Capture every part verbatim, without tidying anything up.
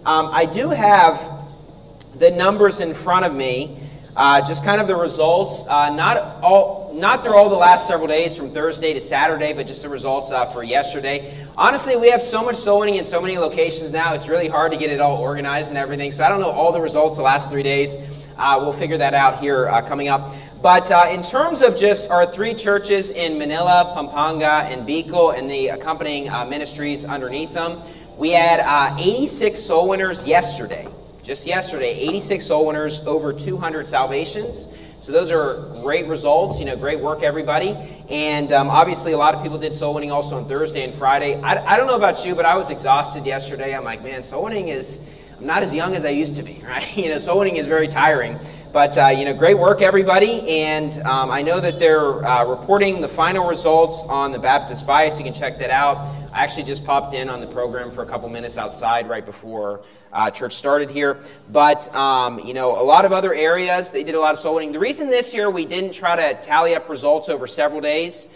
Um, I do have the numbers in front of me, uh, just kind of the results, uh, not all, not through all the last several days from Thursday to Saturday, but just the results uh, for yesterday. Honestly, we have so much soul winning in so many locations now, it's really hard to get it all organized and everything, so I don't know all the results the last three days. Uh, we'll figure that out here uh, coming up. But uh, in terms of just our three churches in Manila, Pampanga, and Bicol, and the accompanying uh, ministries underneath them, we had uh, eighty-six soul winners yesterday. Just yesterday, eighty-six soul winners, over two hundred salvations. So those are great results. You know, great work, everybody. And um, obviously, a lot of people did soul winning also on Thursday and Friday. I, I don't know about you, but I was exhausted yesterday. I'm like, man, soul winning is... I'm not as young as I used to be, right? You know, soul winning is very tiring. But, uh, you know, great work, everybody. And um, I know that they're uh, reporting the final results on the Baptist Bias. You can check that out. I actually just popped in on the program for a couple minutes outside right before uh, church started here. But, um, you know, a lot of other areas, they did a lot of soul winning. The reason this year we didn't try to tally up results over several days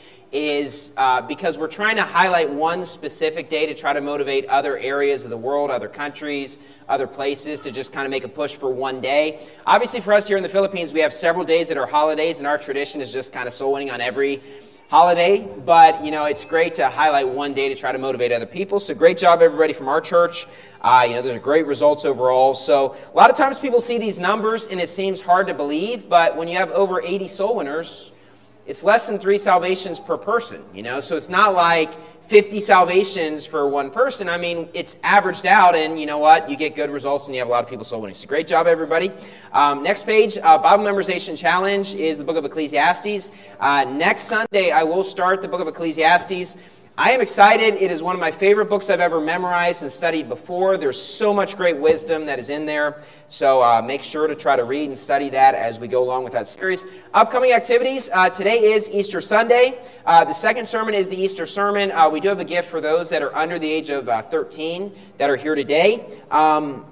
is uh, because we're trying to highlight one specific day to try to motivate other areas of the world, other countries, other places to just kind of make a push for one day. Obviously for us here in the Philippines, we have several days that are holidays, and our tradition is just kind of soul winning on every holiday. But, you know, it's great to highlight one day to try to motivate other people. So great job, everybody from our church. Uh, you know, there's great results overall. So a lot of times people see these numbers and it seems hard to believe, but when you have over eighty soul winners, it's less than three salvations per person, you know, so it's not like fifty salvations for one person. I mean, it's averaged out, and you know what? You get good results, and you have a lot of people soul winning. So great job, everybody. Um, next page, uh, Bible Memorization Challenge is the book of Ecclesiastes. Uh, next Sunday, I will start the book of Ecclesiastes. I am excited. It is one of my favorite books I've ever memorized and studied before. There's so much great wisdom that is in there. So uh, make sure to try to read and study that as we go along with that series. Upcoming activities. Uh, today is Easter Sunday. Uh, the second sermon is the Easter sermon. Uh, we do have a gift for those that are under the age of uh, thirteen that are here today. Um,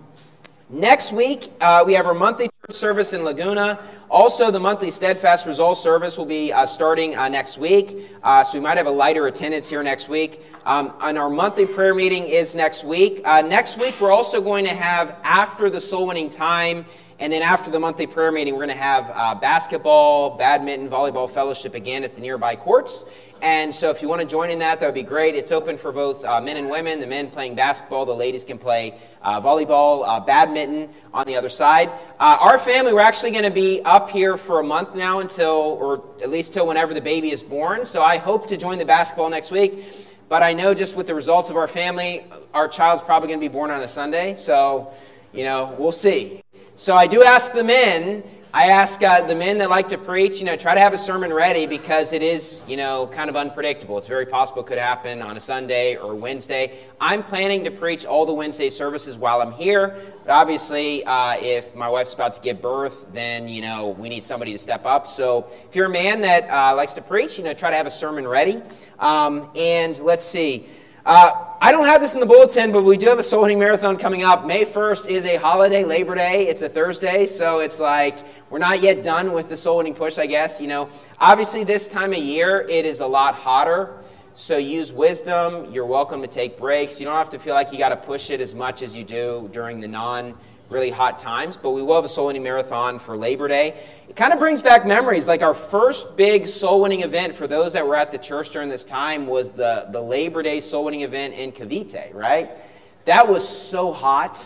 next week, uh, we have our monthly church service in Laguna. Also, the monthly Steadfast Results service will be uh, starting uh, next week, uh, so we might have a lighter attendance here next week. Um, and our monthly prayer meeting is next week. Uh, next week, we're also going to have, after the soul winning time, and then after the monthly prayer meeting, we're going to have uh, basketball, badminton, volleyball fellowship again at the nearby courts. And so if you want to join in that, that would be great. It's open for both uh, men and women. The men playing basketball, the ladies can play uh, volleyball, uh, badminton on the other side. Uh, our family, we're actually going to be up here for a month now until, or at least till whenever the baby is born. So I hope to join the basketball next week. But I know just with the results of our family, our child's probably going to be born on a Sunday. So, you know, we'll see. So I do ask the men, I ask uh, the men that like to preach, you know, try to have a sermon ready because it is, you know, kind of unpredictable. It's very possible it could happen on a Sunday or Wednesday. I'm planning to preach all the Wednesday services while I'm here. But obviously, uh, if my wife's about to give birth, then, you know, we need somebody to step up. So if you're a man that uh, likes to preach, you know, try to have a sermon ready. Um, and let's see. Uh, I don't have this in the bulletin, but we do have a soul winning marathon coming up. May first is a holiday, Labor Day. It's a Thursday, so it's like we're not yet done with the soul winning push, I guess. You know, obviously this time of year it is a lot hotter, so use wisdom. You're welcome to take breaks. You don't have to feel like you got to push it as much as you do during the non really hot times, but we will have a soul winning marathon for Labor Day. It kind of brings back memories. Like our first big soul winning event for those that were at the church during this time was the, the Labor Day soul winning event in Cavite, right? That was so hot.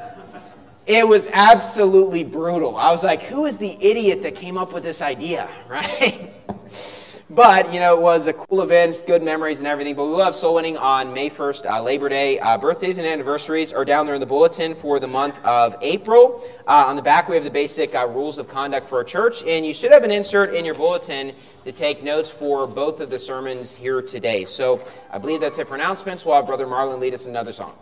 It was absolutely brutal. I was like, who is the idiot that came up with this idea, right? But, you know, it was a cool event, good memories and everything. But we will have soul winning on May first, uh, Labor Day. Uh, birthdays and anniversaries are down there in the bulletin for the month of April. Uh, on the back, we have the basic uh, rules of conduct for a church. And you should have an insert in your bulletin to take notes for both of the sermons here today. So I believe that's it for announcements. We'll have Brother Marlon lead us in another song.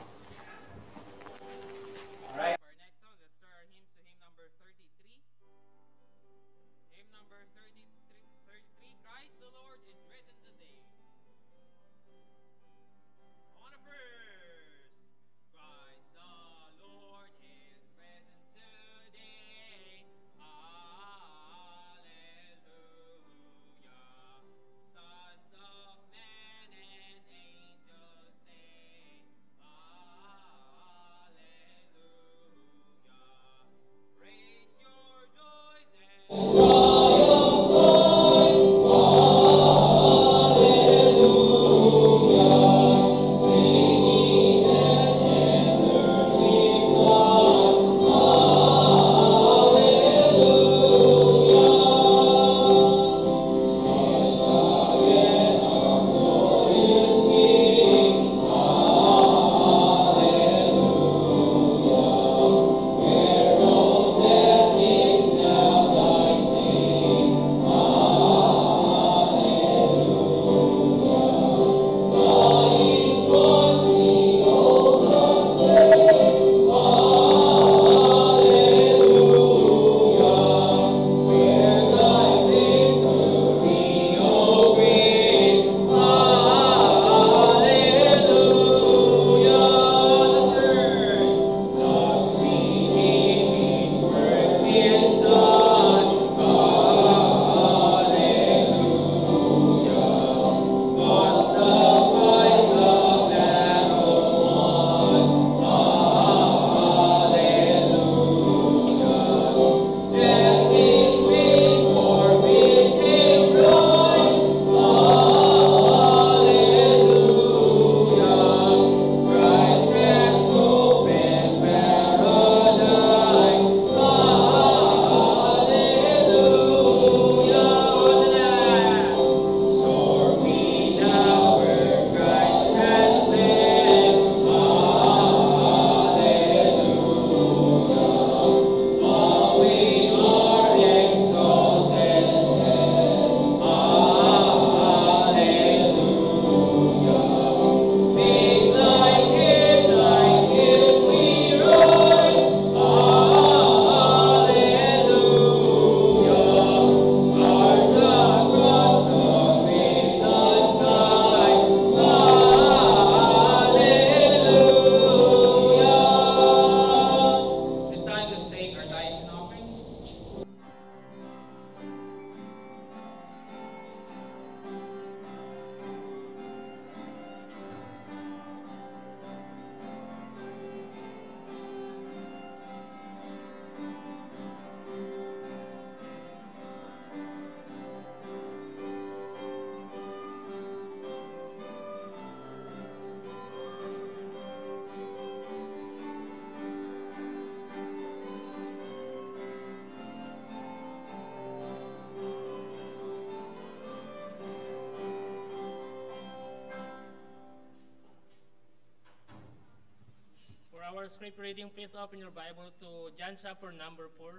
scripture reading, please open your Bible to John chapter number four.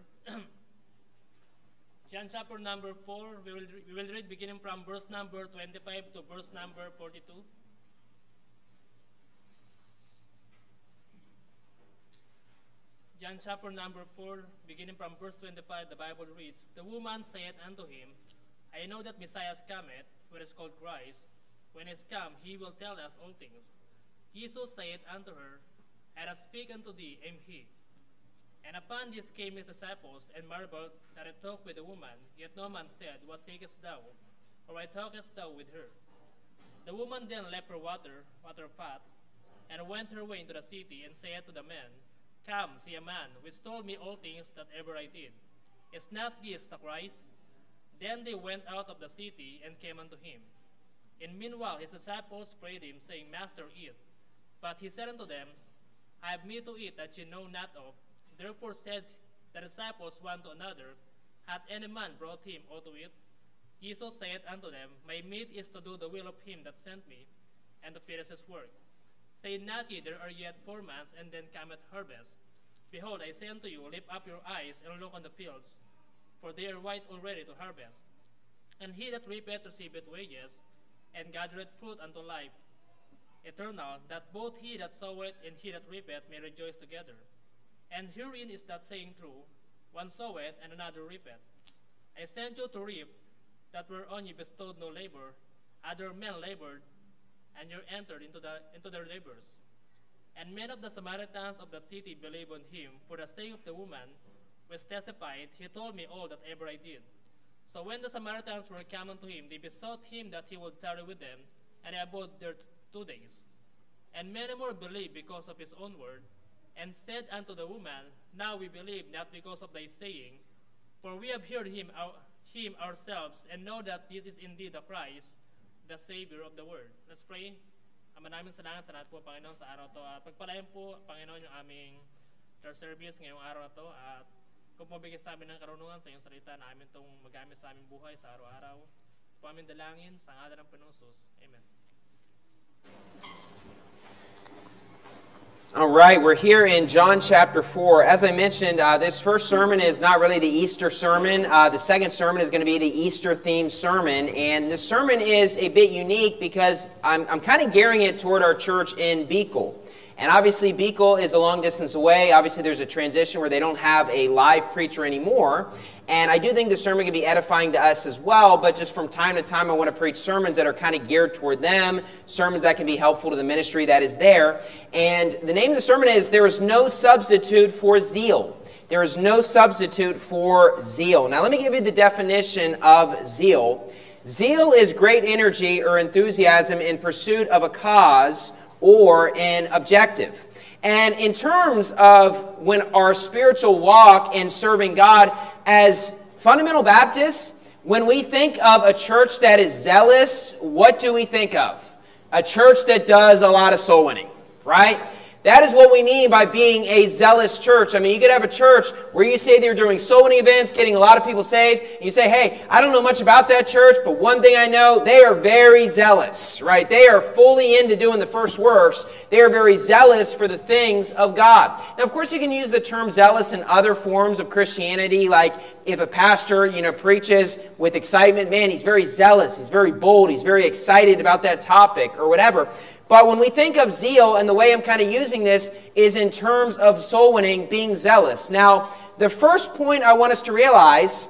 John chapter number four, we will, we will read beginning from verse number twenty-five to verse number forty-two. John chapter number four, beginning from verse twenty-five, the Bible reads, "The woman said unto him, I know that Messiah cometh, which is called Christ. When he is come, he will tell us all things. Jesus said unto her, I speak unto thee, am he. And upon this came his disciples, and marveled that he talked with the woman. Yet no man said, What seekest thou? Or why talkest thou with her? The woman then left her water, water pot, and went her way into the city, and said to the men, Come, see a man, which told me all things that ever I did. Is not this the Christ? Then they went out of the city, and came unto him. And meanwhile his disciples prayed him, saying, Master, eat. But he said unto them, I have meat to eat that ye know not of. Therefore said the disciples one to another, Hath any man brought him aught to eat? Jesus said unto them, My meat is to do the will of him that sent me, and to finish his work. Say not ye, there are yet four months, and then cometh harvest. Behold, I say unto you, lift up your eyes, and look on the fields, for they are white already to harvest. And he that reapeth receiveth wages, and gathereth fruit unto life eternal, that both he that soweth and he that reapeth may rejoice together. And herein is that saying true, one soweth and another reapeth. I sent you to reap that whereon ye bestowed no labor, other men labored, and ye entered into the into their labors. And many of the Samaritans of that city believed on him, for the sake of the woman, which testified, He told me all that ever I did. So when the Samaritans were come unto him, they besought him that he would tarry with them, and he abode there t- two days. And many more believed because of his own word, and said unto the woman, Now we believe not because of thy saying, for we have heard him, our, him ourselves, and know that this is indeed the Christ, the Savior of the world." Let's pray. Ama namin salamat sa lahat po, Panginoon, sa araw to. At pagpalain po, Panginoon, yung aming third service ngayong araw to. At kung pabigay sa amin ng karunungan sa iyong salita na amin itong magamit sa aming buhay sa araw-araw. Po aming dalangin sa ngalan ng Panginoong Jesus. Amen. All right, we're here in John chapter four. As I mentioned, uh, this first sermon is not really the Easter sermon. Uh, the second sermon is going to be the Easter-themed sermon. And this sermon is a bit unique because I'm, I'm kind of gearing it toward our church in Beekle. And obviously, Beekle is a long distance away. Obviously, there's a transition where they don't have a live preacher anymore. And I do think the sermon can be edifying to us as well, but just from time to time, I want to preach sermons that are kind of geared toward them, sermons that can be helpful to the ministry that is there. And the name of the sermon is, There is No Substitute for Zeal. There is no substitute for zeal. Now, let me give you the definition of zeal. Zeal is great energy or enthusiasm in pursuit of a cause or an objective. And in terms of when our spiritual walk in serving God as fundamental Baptists, when we think of a church that is zealous, what do we think of? A church that does a lot of soul winning, right? That is what we mean by being a zealous church. I mean, you could have a church where you say they're doing soul winning events, getting a lot of people saved, and you say, hey, I don't know much about that church, but one thing I know, they are very zealous, right? They are fully into doing the first works. They are very zealous for the things of God. Now, of course, you can use the term zealous in other forms of Christianity, like if a pastor, you know, preaches with excitement, man, he's very zealous, he's very bold, he's very excited about that topic or whatever. But when we think of zeal, and the way I'm kind of using this is in terms of soul winning, being zealous. Now, the first point I want us to realize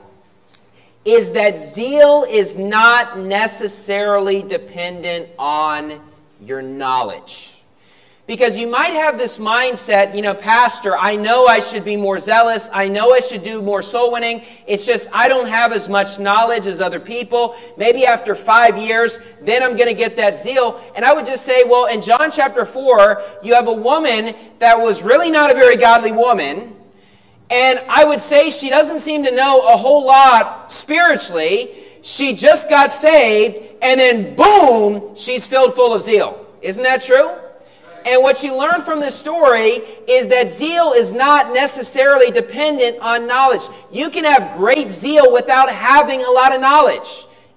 is that zeal is not necessarily dependent on your knowledge. Because you might have this mindset, you know, Pastor, I know I should be more zealous. I know I should do more soul winning. It's just I don't have as much knowledge as other people. Maybe after five years, then I'm going to get that zeal. And I would just say, well, in John chapter four, you have a woman that was really not a very godly woman. And I would say she doesn't seem to know a whole lot spiritually. She just got saved, and then boom, she's filled full of zeal. Isn't that true? And what you learn from this story is that zeal is not necessarily dependent on knowledge. You can have great zeal without having a lot of knowledge.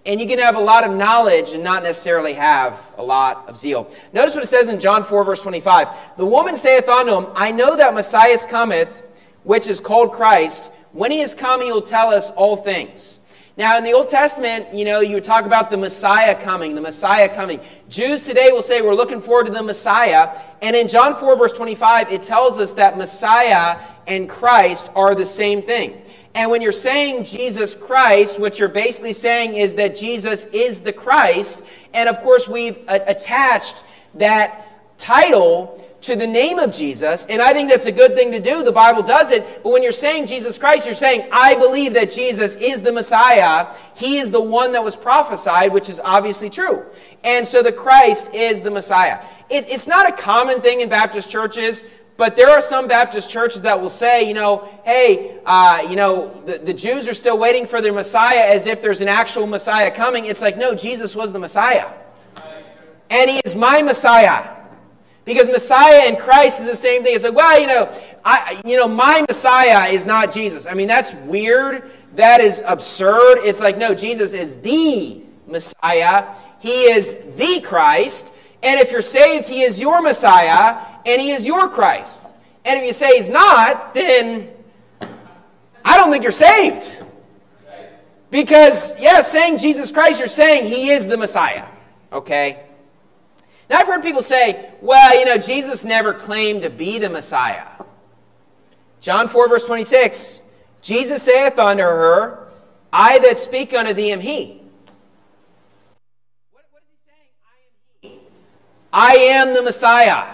And you can have a lot of knowledge and not necessarily have a lot of zeal. Notice what it says in John four, verse twenty-five. The woman saith unto him, I know that Messiah cometh, which is called Christ. When he is come, he will tell us all things. Now, in the Old Testament, you know, you talk about the Messiah coming, the Messiah coming. Jews today will say we're looking forward to the Messiah. And in John four, verse twenty-five, it tells us that Messiah and Christ are the same thing. And when you're saying Jesus Christ, what you're basically saying is that Jesus is the Christ. And of course, we've attached that title to the name of Jesus. And I think that's a good thing to do. The Bible does it. But when you're saying Jesus Christ, you're saying, I believe that Jesus is the Messiah. He is the one that was prophesied, which is obviously true. And so the Christ is the Messiah. It, it's not a common thing in Baptist churches. But there are some Baptist churches that will say, you know, hey, uh, you know, the, the Jews are still waiting for their Messiah as if there's an actual Messiah coming. It's like, no, Jesus was the Messiah. And he is my Messiah. Because Messiah and Christ is the same thing. It's like, well, you know, I, you know, my Messiah is not Jesus. I mean, that's weird. That is absurd. It's like, no, Jesus is the Messiah. He is the Christ. And if you're saved, he is your Messiah. And he is your Christ. And if you say he's not, then I don't think you're saved. Because, yeah, saying Jesus Christ, you're saying he is the Messiah. Okay? Now, I've heard people say, well, you know, Jesus never claimed to be the Messiah. John four, verse twenty-six, Jesus saith unto her, I that speak unto thee am he. What, what is he saying? I am he. I am the Messiah.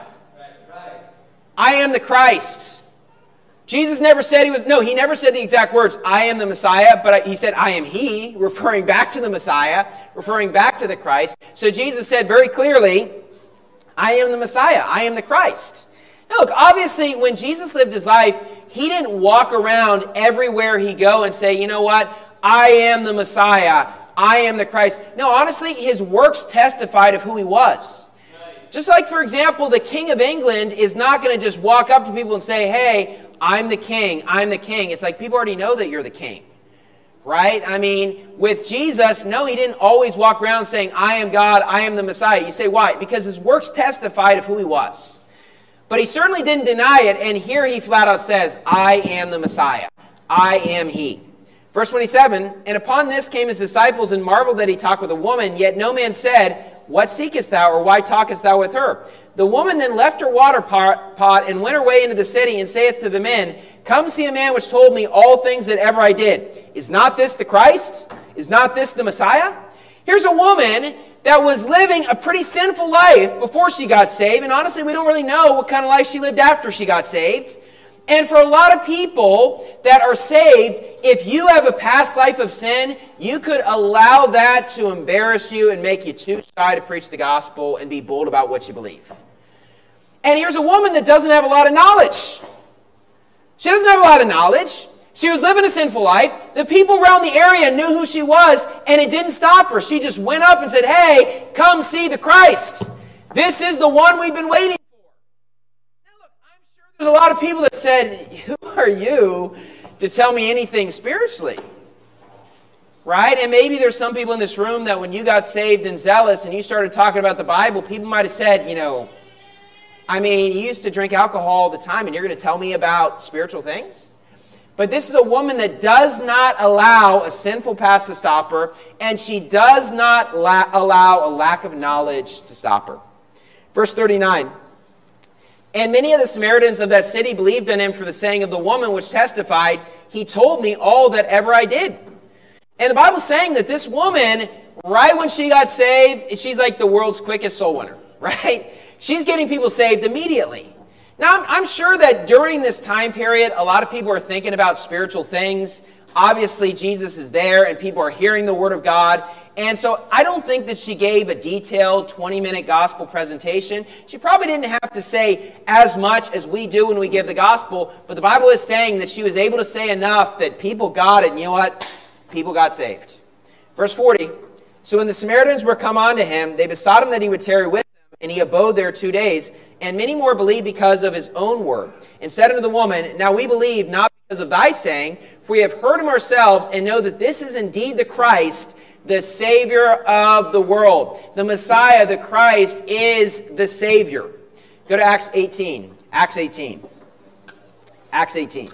I am the Christ. Jesus never said he was, no, he never said the exact words, I am the Messiah, but he said, I am he, referring back to the Messiah, referring back to the Christ. So Jesus said very clearly, I am the Messiah, I am the Christ. Now look, obviously when Jesus lived his life, he didn't walk around everywhere he go and say, you know what, I am the Messiah, I am the Christ. No, honestly, his works testified of who he was. Just like, for example, the King of England is not going to just walk up to people and say, hey, I'm the king, I'm the king. It's like people already know that you're the king, right? I mean, with Jesus, no, he didn't always walk around saying, I am God, I am the Messiah. You say, why? Because his works testified of who he was. But he certainly didn't deny it, and here he flat out says, I am the Messiah, I am he. Verse twenty-seven, and upon this came his disciples and marveled that he talked with a woman, yet no man said, what seekest thou, or why talkest thou with her? The woman then left her water pot, pot and went her way into the city, and saith to the men, come see a man which told me all things that ever I did. Is not this the Christ? Is not this the Messiah? Here's a woman that was living a pretty sinful life before she got saved, and honestly, we don't really know what kind of life she lived after she got saved. And for a lot of people that are saved, if you have a past life of sin, you could allow that to embarrass you and make you too shy to preach the gospel and be bold about what you believe. And here's a woman that doesn't have a lot of knowledge. She doesn't have a lot of knowledge. She was living a sinful life. The people around the area knew who she was, and it didn't stop her. She just went up and said, hey, come see the Christ. This is the one we've been waiting for. There's a lot of people that said, who are you to tell me anything spiritually? Right? And maybe there's some people in this room that when you got saved and zealous and you started talking about the Bible, people might have said, you know, I mean, you used to drink alcohol all the time and you're going to tell me about spiritual things? But this is a woman that does not allow a sinful past to stop her, and she does not la- allow a lack of knowledge to stop her. Verse thirty-nine. And many of the Samaritans of that city believed in him for the saying of the woman which testified, he told me all that ever I did. And the Bible's saying that this woman, right when she got saved, she's like the world's quickest soul winner, right? She's getting people saved immediately. Now, I'm, I'm sure that during this time period, a lot of people are thinking about spiritual things. Obviously, Jesus is there and people are hearing the Word of God. And so I don't think that she gave a detailed twenty-minute gospel presentation. She probably didn't have to say as much as we do when we give the gospel, but the Bible is saying that she was able to say enough that people got it, and you know what? People got saved. Verse forty, so when the Samaritans were come unto him, they besought him that he would tarry with them, and he abode there two days. And many more believed because of his own word, and said unto the woman, now we believe not because of thy saying, for we have heard him ourselves, and know that this is indeed the Christ, the Savior of the world. The Messiah, the Christ, is the Savior. Go to Acts eighteen. Acts eighteen. Acts eighteen.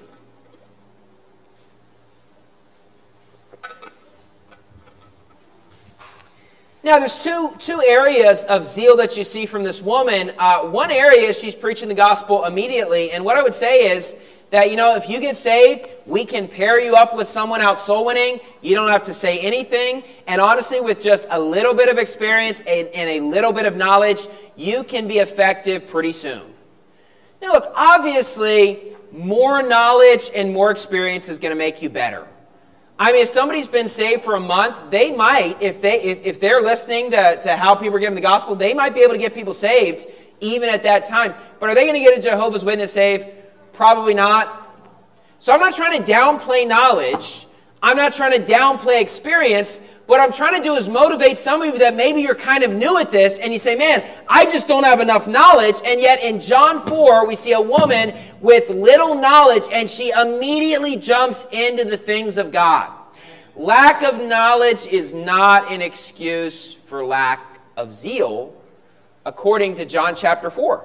Now, there's two, two areas of zeal that you see from this woman. Uh, one area is she's preaching the gospel immediately. And what I would say is that, you know, if you get saved, we can pair you up with someone out soul winning. You don't have to say anything. And honestly, with just a little bit of experience and, and a little bit of knowledge, you can be effective pretty soon. Now, look, obviously, more knowledge and more experience is going to make you better. I mean, if somebody's been saved for a month, they might, if, they, if, if they're listening to, to how people are giving the gospel, they might be able to get people saved even at that time. But are they going to get a Jehovah's Witness saved? Probably not. So I'm not trying to downplay knowledge. I'm not trying to downplay experience. What I'm trying to do is motivate some of you that maybe you're kind of new at this and you say, man, I just don't have enough knowledge. And yet in John four, we see a woman with little knowledge and she immediately jumps into the things of God. Lack of knowledge is not an excuse for lack of zeal, according to John chapter four.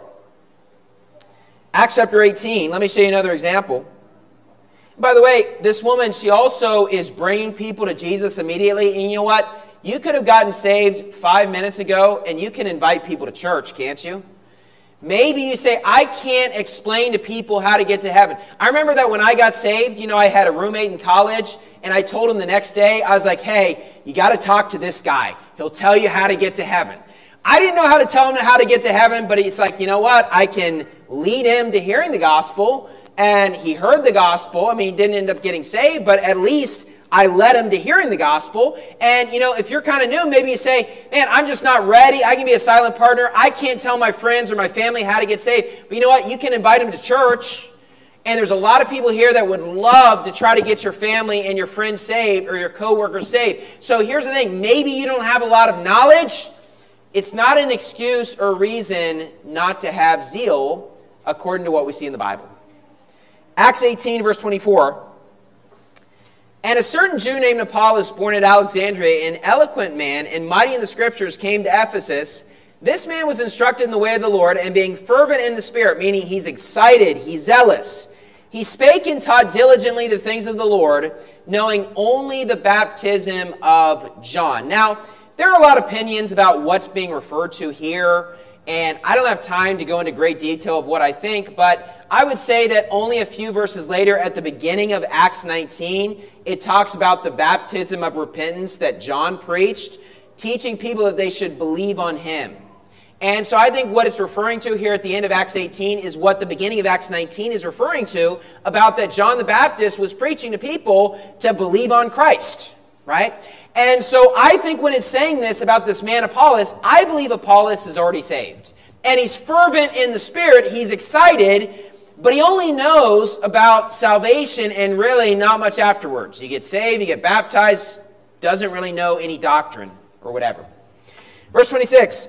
Acts chapter eighteen, let me show you another example. By the way, this woman, she also is bringing people to Jesus immediately. And you know what? You could have gotten saved five minutes ago, and you can invite people to church, can't you? Maybe you say, I can't explain to people how to get to heaven. I remember that when I got saved, you know, I had a roommate in college, and I told him the next day, I was like, hey, you got to talk to this guy. He'll tell you how to get to heaven. I didn't know how to tell him how to get to heaven, but he's like, you know what? I can lead him to hearing the gospel. And he heard the gospel. I mean, he didn't end up getting saved, but at least I led him to hearing the gospel. And, you know, if you're kind of new, maybe you say, man, I'm just not ready. I can be a silent partner. I can't tell my friends or my family how to get saved. But you know what? You can invite them to church. And there's a lot of people here that would love to try to get your family and your friends saved or your coworkers saved. So here's the thing. Maybe you don't have a lot of knowledge. It's not an excuse or reason not to have zeal, according to what we see in the Bible. Acts eighteen, verse twenty-four. And a certain Jew named Apollos, born at Alexandria, an eloquent man and mighty in the Scriptures, came to Ephesus. This man was instructed in the way of the Lord, and being fervent in the Spirit, meaning he's excited, he's zealous, he spake and taught diligently the things of the Lord, knowing only the baptism of John. Now, there are a lot of opinions about what's being referred to here, and I don't have time to go into great detail of what I think, but I would say that only a few verses later, at the beginning of Acts nineteen, it talks about the baptism of repentance that John preached, teaching people that they should believe on him. And so I think what it's referring to here at the end of Acts eighteen is what the beginning of Acts nineteen is referring to, about that John the Baptist was preaching to people to believe on Christ, right? And so I think when it's saying this about this man Apollos, I believe Apollos is already saved. And he's fervent in the Spirit, he's excited, but he only knows about salvation and really not much afterwards. You get saved, you get baptized, doesn't really know any doctrine or whatever. Verse twenty-six.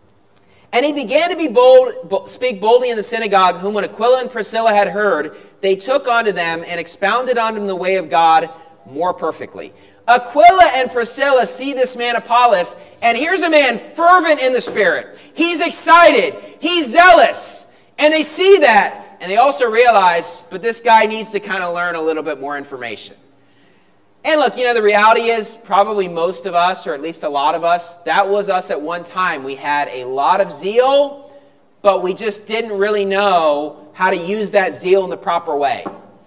And he began to be bold, speak boldly in the synagogue, whom when Aquila and Priscilla had heard, they took unto them and expounded unto them the way of God more perfectly. Aquila and Priscilla see this man Apollos, and here's a man fervent in the Spirit. He's excited. He's zealous. And they see that, and they also realize, but this guy needs to kind of learn a little bit more information. And look, you know, the reality is probably most of us, or at least a lot of us, that was us at one time. We had a lot of zeal, but we just didn't really know how to use that zeal in the proper way.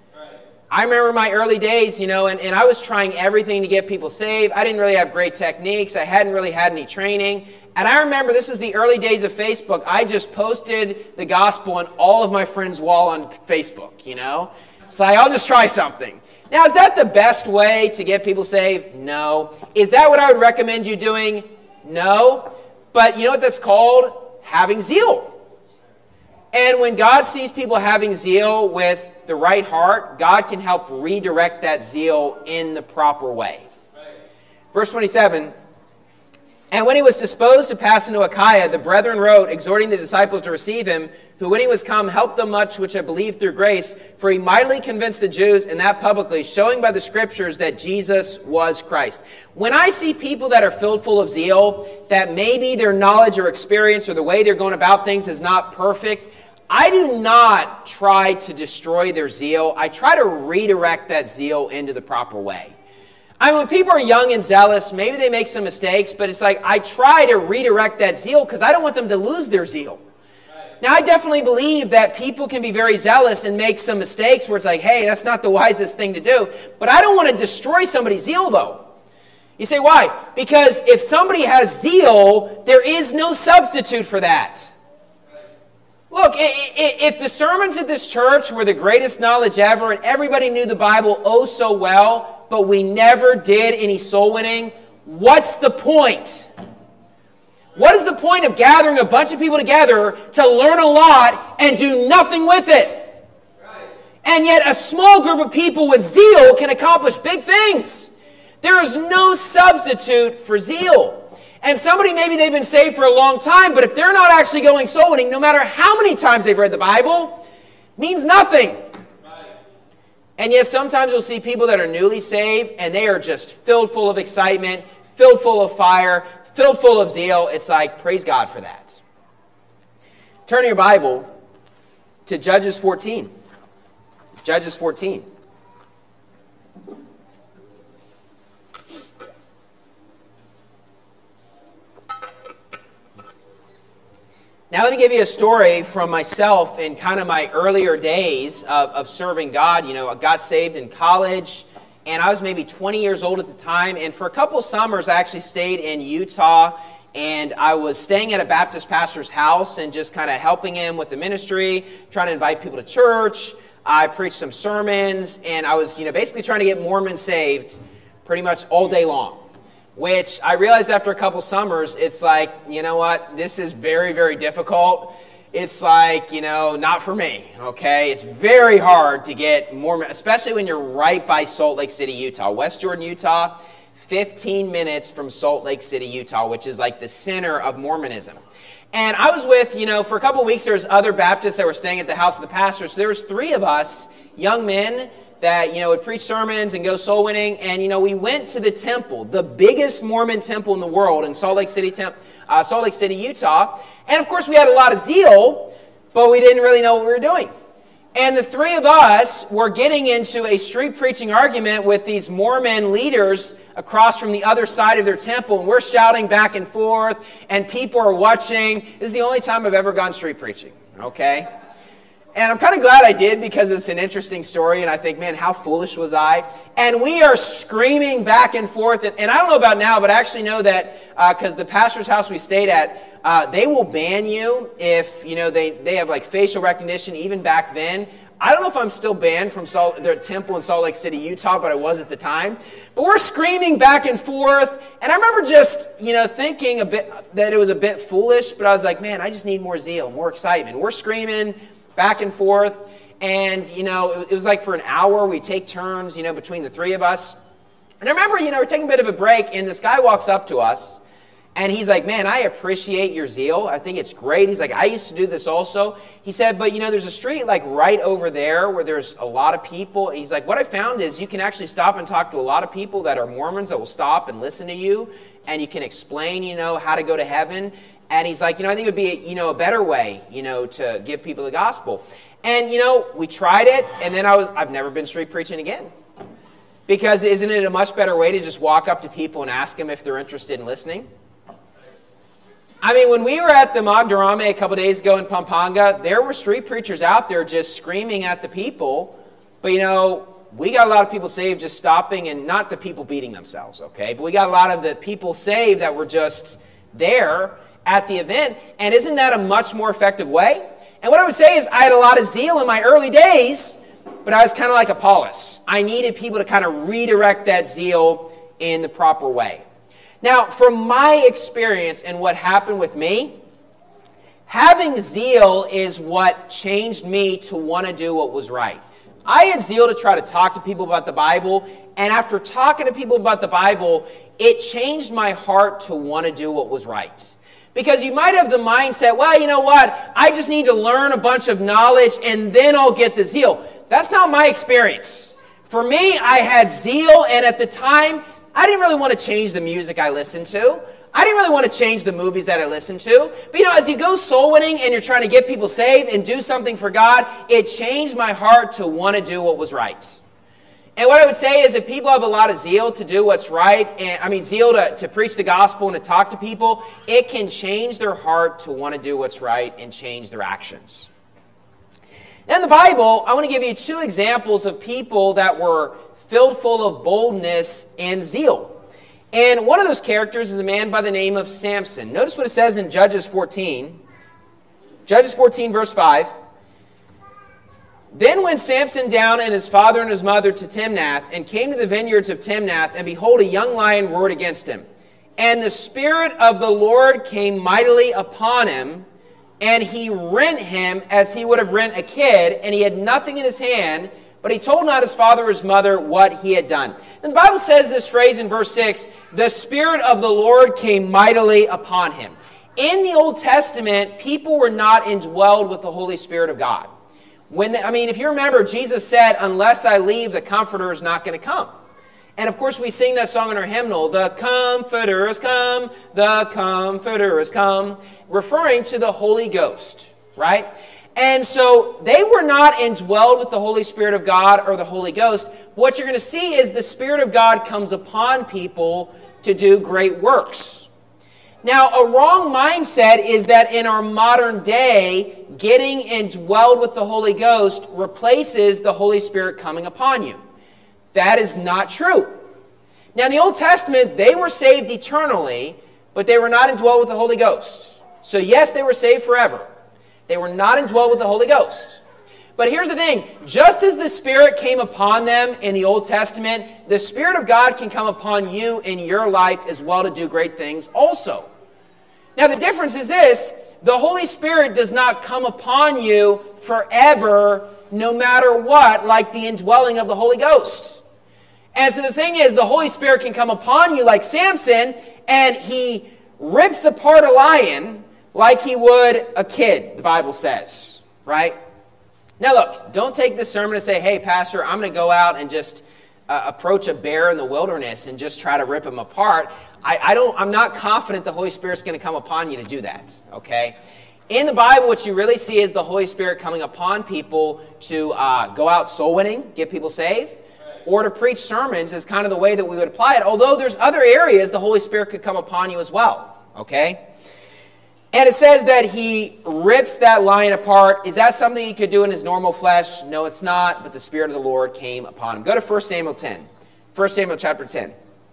I remember my early days, you know, and, and I was trying everything to get people saved. I didn't really have great techniques. I hadn't really had any training. And I remember this was the early days of Facebook. I just posted the gospel on all of my friends' wall on Facebook, you know. So I'll just try something. Now, is that the best way to get people saved? No. Is that what I would recommend you doing? No. But you know what that's called? Having zeal. And when God sees people having zeal with the right heart, God can help redirect that zeal in the proper way. Right. Verse twenty-seven, And when he was disposed to pass into Achaia, the brethren wrote, exhorting the disciples to receive him, who when he was come helped them much which had believed through grace, for he mightily convinced the Jews, and that publicly, showing by the Scriptures that Jesus was Christ. When I see people that are filled full of zeal, that maybe their knowledge or experience or the way they're going about things is not perfect, I do not try to destroy their zeal. I try to redirect that zeal into the proper way. I mean, when people are young and zealous, maybe they make some mistakes, but it's like I try to redirect that zeal because I don't want them to lose their zeal. Right. Now, I definitely believe that people can be very zealous and make some mistakes where it's like, hey, that's not the wisest thing to do. But I don't want to destroy somebody's zeal, though. You say, why? Because if somebody has zeal, there is no substitute for that. Look, if the sermons at this church were the greatest knowledge ever and everybody knew the Bible oh so well, but we never did any soul winning, what's the point? What is the point of gathering a bunch of people together to learn a lot and do nothing with it? Right. And yet a small group of people with zeal can accomplish big things. There is no substitute for zeal. And somebody, maybe they've been saved for a long time, but if they're not actually going soul winning, no matter how many times they've read the Bible, means nothing. And yet sometimes you'll see people that are newly saved and they are just filled full of excitement, filled full of fire, filled full of zeal. It's like, praise God for that. Turn your Bible to Judges fourteen. Judges fourteen. Now let me give you a story from myself in kind of my earlier days of, of serving God. You know, I got saved in college, and I was maybe twenty years old at the time. And for a couple summers, I actually stayed in Utah, and I was staying at a Baptist pastor's house and just kind of helping him with the ministry, trying to invite people to church. I preached some sermons, and I was, you know, basically trying to get Mormons saved pretty much all day long. Which I realized after a couple summers, it's like, you know what, this is very, very difficult. It's like, you know, not for me, okay? It's very hard to get Mormon, especially when you're right by Salt Lake City, Utah. West Jordan, Utah, fifteen minutes from Salt Lake City, Utah, which is like the center of Mormonism. And I was with, you know, for a couple of weeks, there was other Baptists that were staying at the house of the pastor. So there was three of us, young men, that, you know, would preach sermons and go soul winning. And, you know, we went to the temple, the biggest Mormon temple in the world in Salt Lake City, Temp- uh, Salt Lake City, Utah. And, of course, we had a lot of zeal, but we didn't really know what we were doing. And the three of us were getting into a street preaching argument with these Mormon leaders across from the other side of their temple. And we're shouting back and forth, and people are watching. This is the only time I've ever gone street preaching, okay? And I'm kind of glad I did because it's an interesting story. And I think, man, how foolish was I? And we are screaming back and forth. And, and I don't know about now, but I actually know that because uh, the pastor's house we stayed at, uh, they will ban you if, you know, they, they have like facial recognition even back then. I don't know if I'm still banned from Salt, their temple in Salt Lake City, Utah, but I was at the time. But we're screaming back and forth. And I remember just, you know, thinking a bit that it was a bit foolish. But I was like, man, I just need more zeal, more excitement. We're screaming back and forth, and, you know, it was like for an hour, we take turns, you know, between the three of us. And I remember, you know, we're taking a bit of a break, and this guy walks up to us, and he's like, man, I appreciate your zeal. I think it's great. He's like, I used to do this also. He said, but, you know, there's a street, like, right over there where there's a lot of people. And he's like, what I found is you can actually stop and talk to a lot of people that are Mormons that will stop and listen to you, and you can explain, you know, how to go to heaven. And he's like, you know, I think it would be, you know, a better way, you know, to give people the gospel. And, you know, we tried it, and then I was, I've never been street preaching again. Because isn't it a much better way to just walk up to people and ask them if they're interested in listening? I mean, when we were at the Magdarame a couple days ago in Pampanga, there were street preachers out there just screaming at the people. But, you know, we got a lot of people saved just stopping, and not the people beating themselves, okay? But we got a lot of the people saved that were just there at the event. And isn't that a much more effective way? And what I would say is I had a lot of zeal in my early days, but I was kind of like Apollos. I needed people to kind of redirect that zeal in the proper way. Now, from my experience and what happened with me, having zeal is what changed me to want to do what was right. I had zeal to try to talk to people about the Bible, and after talking to people about the Bible, it changed my heart to want to do what was right. Because you might have the mindset, well, you know what, I just need to learn a bunch of knowledge and then I'll get the zeal. That's not my experience. For me, I had zeal, and at the time, I didn't really want to change the music I listened to. I didn't really want to change the movies that I listened to. But you know, as you go soul winning and you're trying to get people saved and do something for God, it changed my heart to want to do what was right. And what I would say is if people have a lot of zeal to do what's right, and I mean zeal to, to preach the gospel and to talk to people, it can change their heart to want to do what's right and change their actions. Now in the Bible, I want to give you two examples of people that were filled full of boldness and zeal. And one of those characters is a man by the name of Samson. Notice what it says in Judges fourteen. Judges fourteen, verse five. Then went Samson down and his father and his mother to Timnath, and came to the vineyards of Timnath, and behold, a young lion roared against him. And the Spirit of the Lord came mightily upon him, and he rent him as he would have rent a kid, and he had nothing in his hand, but he told not his father or his mother what he had done. And the Bible says this phrase in verse six, the Spirit of the Lord came mightily upon him. In the Old Testament, people were not indwelled with the Holy Spirit of God. When the, I mean, if you remember, Jesus said, unless I leave, the Comforter is not going to come. And of course, we sing that song in our hymnal, the Comforter has come, the Comforter has come, referring to the Holy Ghost, right? And so they were not indwelled with the Holy Spirit of God or the Holy Ghost. What you're going to see is the Spirit of God comes upon people to do great works. Now, a wrong mindset is that in our modern day, getting indwelled with the Holy Ghost replaces the Holy Spirit coming upon you. That is not true. Now, in the Old Testament, they were saved eternally, but they were not indwelled with the Holy Ghost. So yes, they were saved forever. They were not indwelled with the Holy Ghost. But here's the thing. Just as the Spirit came upon them in the Old Testament, the Spirit of God can come upon you in your life as well to do great things also. Now the difference is this. The Holy Spirit does not come upon you forever, no matter what, like the indwelling of the Holy Ghost. And so the thing is, the Holy Spirit can come upon you like Samson, and he rips apart a lion like he would a kid, the Bible says, right? Now look, don't take this sermon and say, hey, Pastor, I'm going to go out and just uh, approach a bear in the wilderness and just try to rip him apart. I, I don't, I'm not confident the Holy Spirit's going to come upon you to do that, okay? In the Bible, what you really see is the Holy Spirit coming upon people to uh, go out soul winning, get people saved, or to preach sermons is kind of the way that we would apply it. Although there's other areas the Holy Spirit could come upon you as well, okay? And it says that he rips that lion apart. Is that something he could do in his normal flesh? No, it's not, but the Spirit of the Lord came upon him. Go to First Samuel ten. First Samuel chapter ten.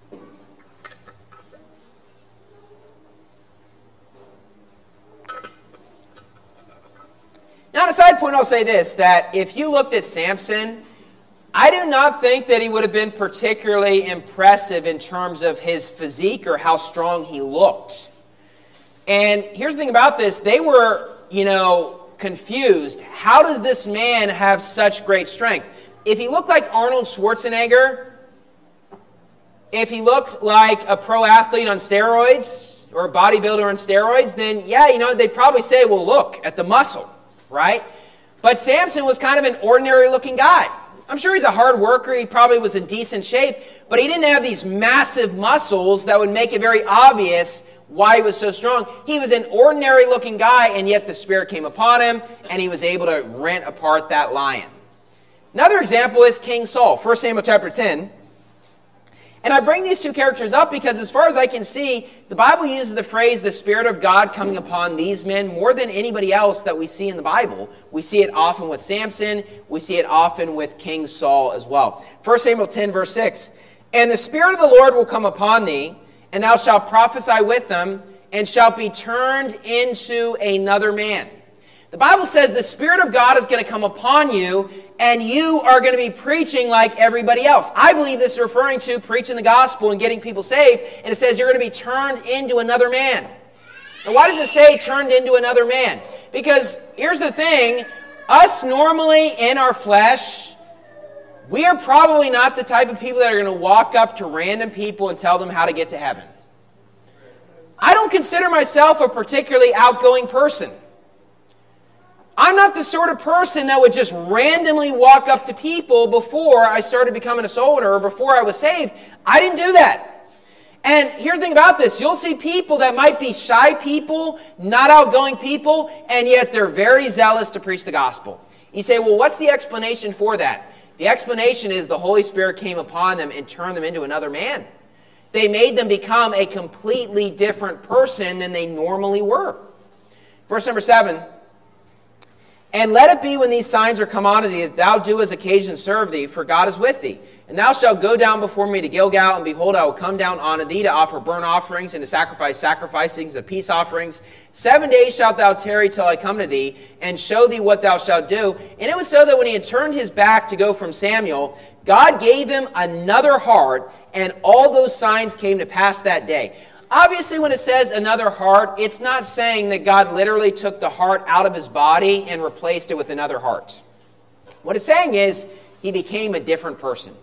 Now, on a side point, I'll say this, that if you looked at Samson, I do not think that he would have been particularly impressive in terms of his physique or how strong he looked. And here's the thing about this. They were, you know, confused. How does this man have such great strength? If he looked like Arnold Schwarzenegger, if he looked like a pro athlete on steroids or a bodybuilder on steroids, then yeah, you know, they'd probably say, well, look at the muscle, right? But Samson was kind of an ordinary looking guy. I'm sure he's a hard worker. He probably was in decent shape, but he didn't have these massive muscles that would make it very obvious why he was so strong. He was an ordinary looking guy, and yet the Spirit came upon him, and he was able to rent apart that lion. Another example is King Saul, First Samuel chapter ten. And I bring these two characters up because as far as I can see, the Bible uses the phrase, the Spirit of God coming upon these men more than anybody else that we see in the Bible. We see it often with Samson. We see it often with King Saul as well. First Samuel ten, verse six. And the Spirit of the Lord will come upon thee, and thou shalt prophesy with them, and shalt be turned into another man. The Bible says the Spirit of God is going to come upon you, and you are going to be preaching like everybody else. I believe this is referring to preaching the gospel and getting people saved, and it says you're going to be turned into another man. Now, why does it say turned into another man? Because here's the thing, us normally in our flesh, we are probably not the type of people that are going to walk up to random people and tell them how to get to heaven. I don't consider myself a particularly outgoing person. I'm not the sort of person that would just randomly walk up to people before I started becoming a soul winner or before I was saved. I didn't do that. And here's the thing about this. You'll see people that might be shy people, not outgoing people, and yet they're very zealous to preach the gospel. You say, well, what's the explanation for that? The explanation is the Holy Spirit came upon them and turned them into another man. They made them become a completely different person than they normally were. Verse number seven. And let it be when these signs are come on thee, that thou do as occasion serve thee, for God is with thee. And thou shalt go down before me to Gilgal, and behold, I will come down unto thee to offer burnt offerings, and to sacrifice sacrificings of peace offerings. Seven days shalt thou tarry till I come to thee, and show thee what thou shalt do. And it was so that when he had turned his back to go from Samuel, God gave him another heart, and all those signs came to pass that day. Obviously, when it says another heart, it's not saying that God literally took the heart out of his body and replaced it with another heart. What it's saying is he became a different person.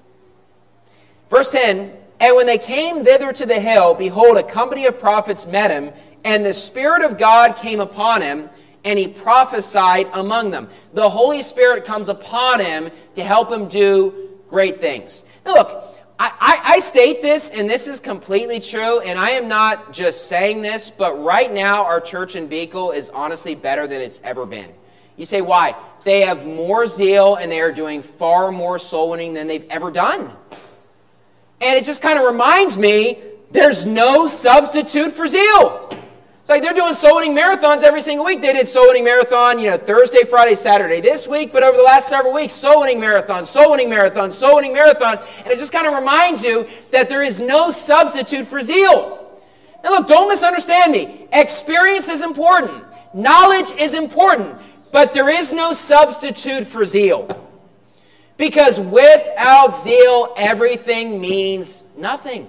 Verse ten, and when they came thither to the hill, behold, a company of prophets met him, and the Spirit of God came upon him, and he prophesied among them. The Holy Spirit comes upon him to help him do great things. Now look, I, I, I state this, and this is completely true, and I am not just saying this, but right now our church in Beacle is honestly better than it's ever been. You say, why? They have more zeal, and they are doing far more soul winning than they've ever done. And it just kind of reminds me, there's no substitute for zeal. It's like they're doing soul winning marathons every single week. They did soul winning marathon, you know, Thursday, Friday, Saturday this week, but over the last several weeks, soul winning marathon, soul winning marathon, soul winning marathon. And it just kind of reminds you that there is no substitute for zeal. Now look, don't misunderstand me. Experience is important. Knowledge is important. But there is no substitute for zeal. Because without zeal, everything means nothing.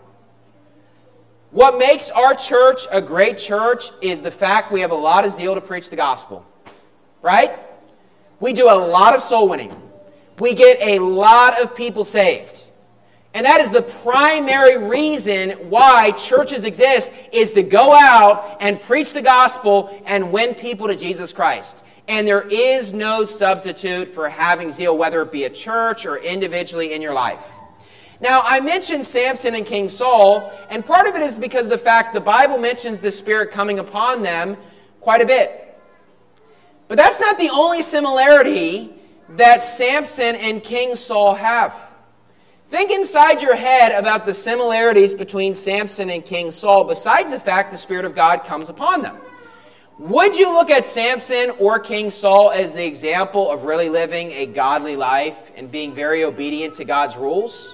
What makes our church a great church is the fact we have a lot of zeal to preach the gospel. Right? We do a lot of soul winning. We get a lot of people saved. And that is the primary reason why churches exist, is to go out and preach the gospel and win people to Jesus Christ. And there is no substitute for having zeal, whether it be at church or individually in your life. Now, I mentioned Samson and King Saul, and part of it is because of the fact the Bible mentions the Spirit coming upon them quite a bit. But that's not the only similarity that Samson and King Saul have. Think inside your head about the similarities between Samson and King Saul, besides the fact the Spirit of God comes upon them. Would you look at Samson or King Saul as the example of really living a godly life and being very obedient to God's rules?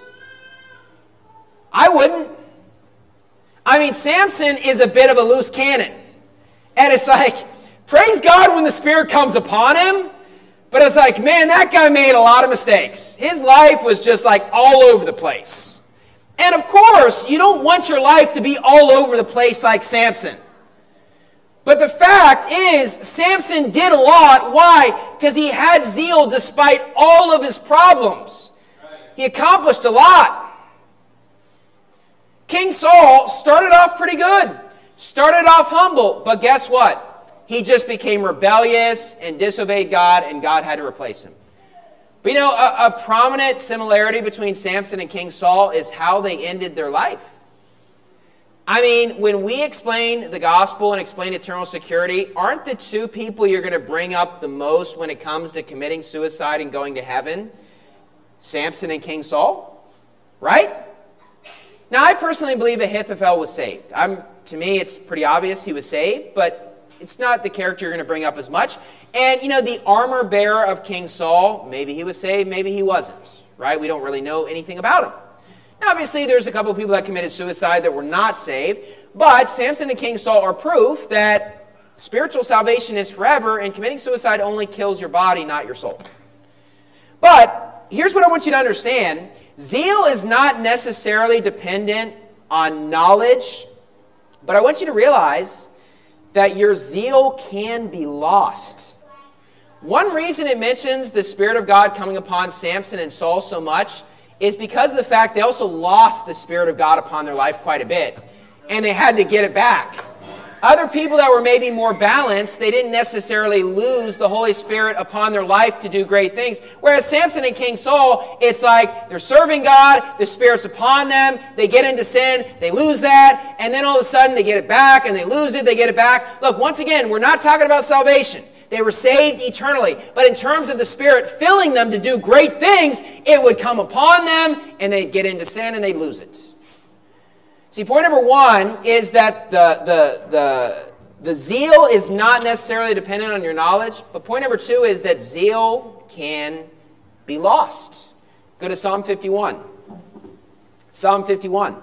I wouldn't. I mean, Samson is a bit of a loose cannon. And it's like, praise God when the Spirit comes upon him. But it's like, man, that guy made a lot of mistakes. His life was just like all over the place. And of course, you don't want your life to be all over the place like Samson. But the fact is, Samson did a lot. Why? Because he had zeal despite all of his problems. He accomplished a lot. King Saul started off pretty good. Started off humble. But guess what? He just became rebellious and disobeyed God, and God had to replace him. But you know, a, a prominent similarity between Samson and King Saul is how they ended their life. I mean, when we explain the gospel and explain eternal security, aren't the two people you're going to bring up the most when it comes to committing suicide and going to heaven Samson and King Saul? Right? Now, I personally believe Ahithophel was saved. I'm, to me, it's pretty obvious he was saved, but it's not the character you're going to bring up as much. And, you know, the armor bearer of King Saul, maybe he was saved, maybe he wasn't. Right? We don't really know anything about him. Now, obviously, there's a couple of people that committed suicide that were not saved, but Samson and King Saul are proof that spiritual salvation is forever, and committing suicide only kills your body, not your soul. But here's what I want you to understand. Zeal is not necessarily dependent on knowledge, but I want you to realize that your zeal can be lost. One reason it mentions the Spirit of God coming upon Samson and Saul so much is because of the fact they also lost the Spirit of God upon their life quite a bit, and they had to get it back. Other people that were maybe more balanced, they didn't necessarily lose the Holy Spirit upon their life to do great things. Whereas Samson and King Saul, it's like they're serving God, the Spirit's upon them, they get into sin, they lose that, and then all of a sudden they get it back, and they lose it, they get it back. Look, once again, we're not talking about salvation. They were saved eternally. But in terms of the Spirit filling them to do great things, it would come upon them, and they'd get into sin, and they'd lose it. See, point number one is that the, the, the, the zeal is not necessarily dependent on your knowledge. But point number two is that zeal can be lost. Go to Psalm fifty-one. Psalm fifty-one.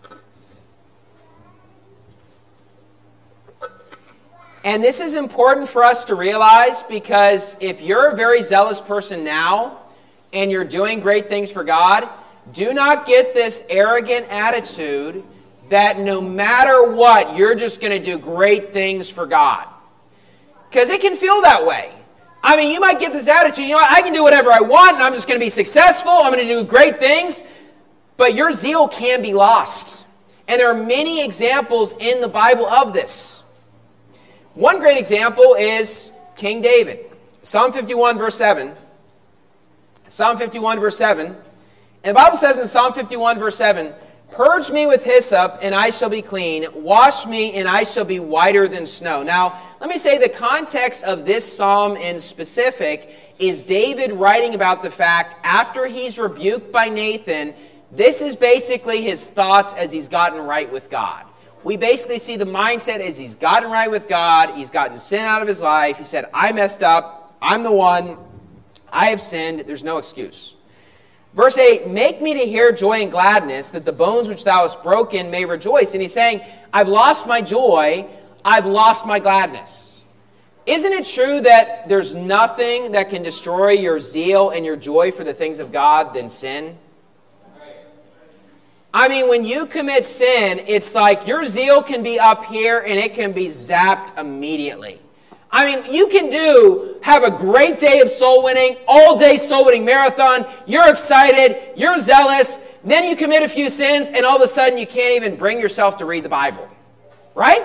And this is important for us to realize, because if you're a very zealous person now and you're doing great things for God, do not get this arrogant attitude that no matter what, you're just going to do great things for God. Because it can feel that way. I mean, you might get this attitude, you know what, I can do whatever I want, and I'm just going to be successful, I'm going to do great things, but your zeal can be lost. And there are many examples in the Bible of this. One great example is King David. Psalm fifty-one, verse seven. Psalm fifty-one, verse seven. And the Bible says in Psalm fifty-one, verse seven, "Purge me with hyssop, and I shall be clean. Wash me, and I shall be whiter than snow." Now, let me say the context of this psalm in specific is David writing about the fact after he's rebuked by Nathan, this is basically his thoughts as he's gotten right with God. We basically see the mindset as he's gotten right with God, he's gotten sin out of his life, he said, I messed up, I'm the one, I have sinned, there's no excuse. Verse eight, "Make me to hear joy and gladness, that the bones which thou hast broken may rejoice." And he's saying, I've lost my joy, I've lost my gladness. Isn't it true that there's nothing that can destroy your zeal and your joy for the things of God than sin? I mean, when you commit sin, it's like your zeal can be up here and it can be zapped immediately. I mean, you can do, have a great day of soul winning, all day soul winning marathon, you're excited, you're zealous, then you commit a few sins and all of a sudden you can't even bring yourself to read the Bible. Right?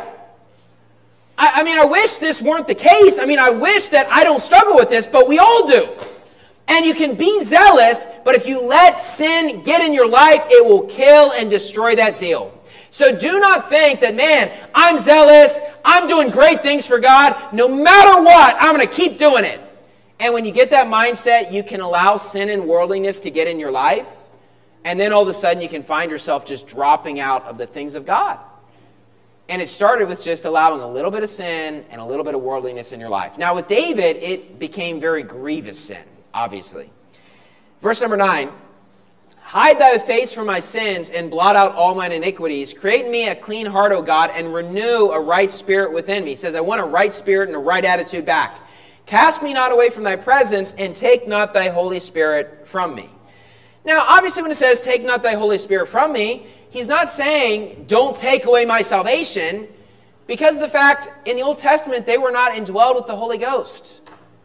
I, I mean, I wish this weren't the case. I mean, I wish that I don't struggle with this, but we all do. And you can be zealous, but if you let sin get in your life, it will kill and destroy that zeal. So do not think that, man, I'm zealous, I'm doing great things for God, no matter what, I'm going to keep doing it. And when you get that mindset, you can allow sin and worldliness to get in your life, and then all of a sudden you can find yourself just dropping out of the things of God. And it started with just allowing a little bit of sin and a little bit of worldliness in your life. Now with David, it became very grievous sin. Obviously. Verse number nine, "Hide thy face from my sins and blot out all mine iniquities. Create in me a clean heart, O God, and renew a right spirit within me." He says, I want a right spirit and a right attitude back. "Cast me not away from thy presence, and take not thy Holy Spirit from me." Now, obviously when it says, take not thy Holy Spirit from me, he's not saying, don't take away my salvation, because of the fact, in the Old Testament, they were not indwelled with the Holy Ghost.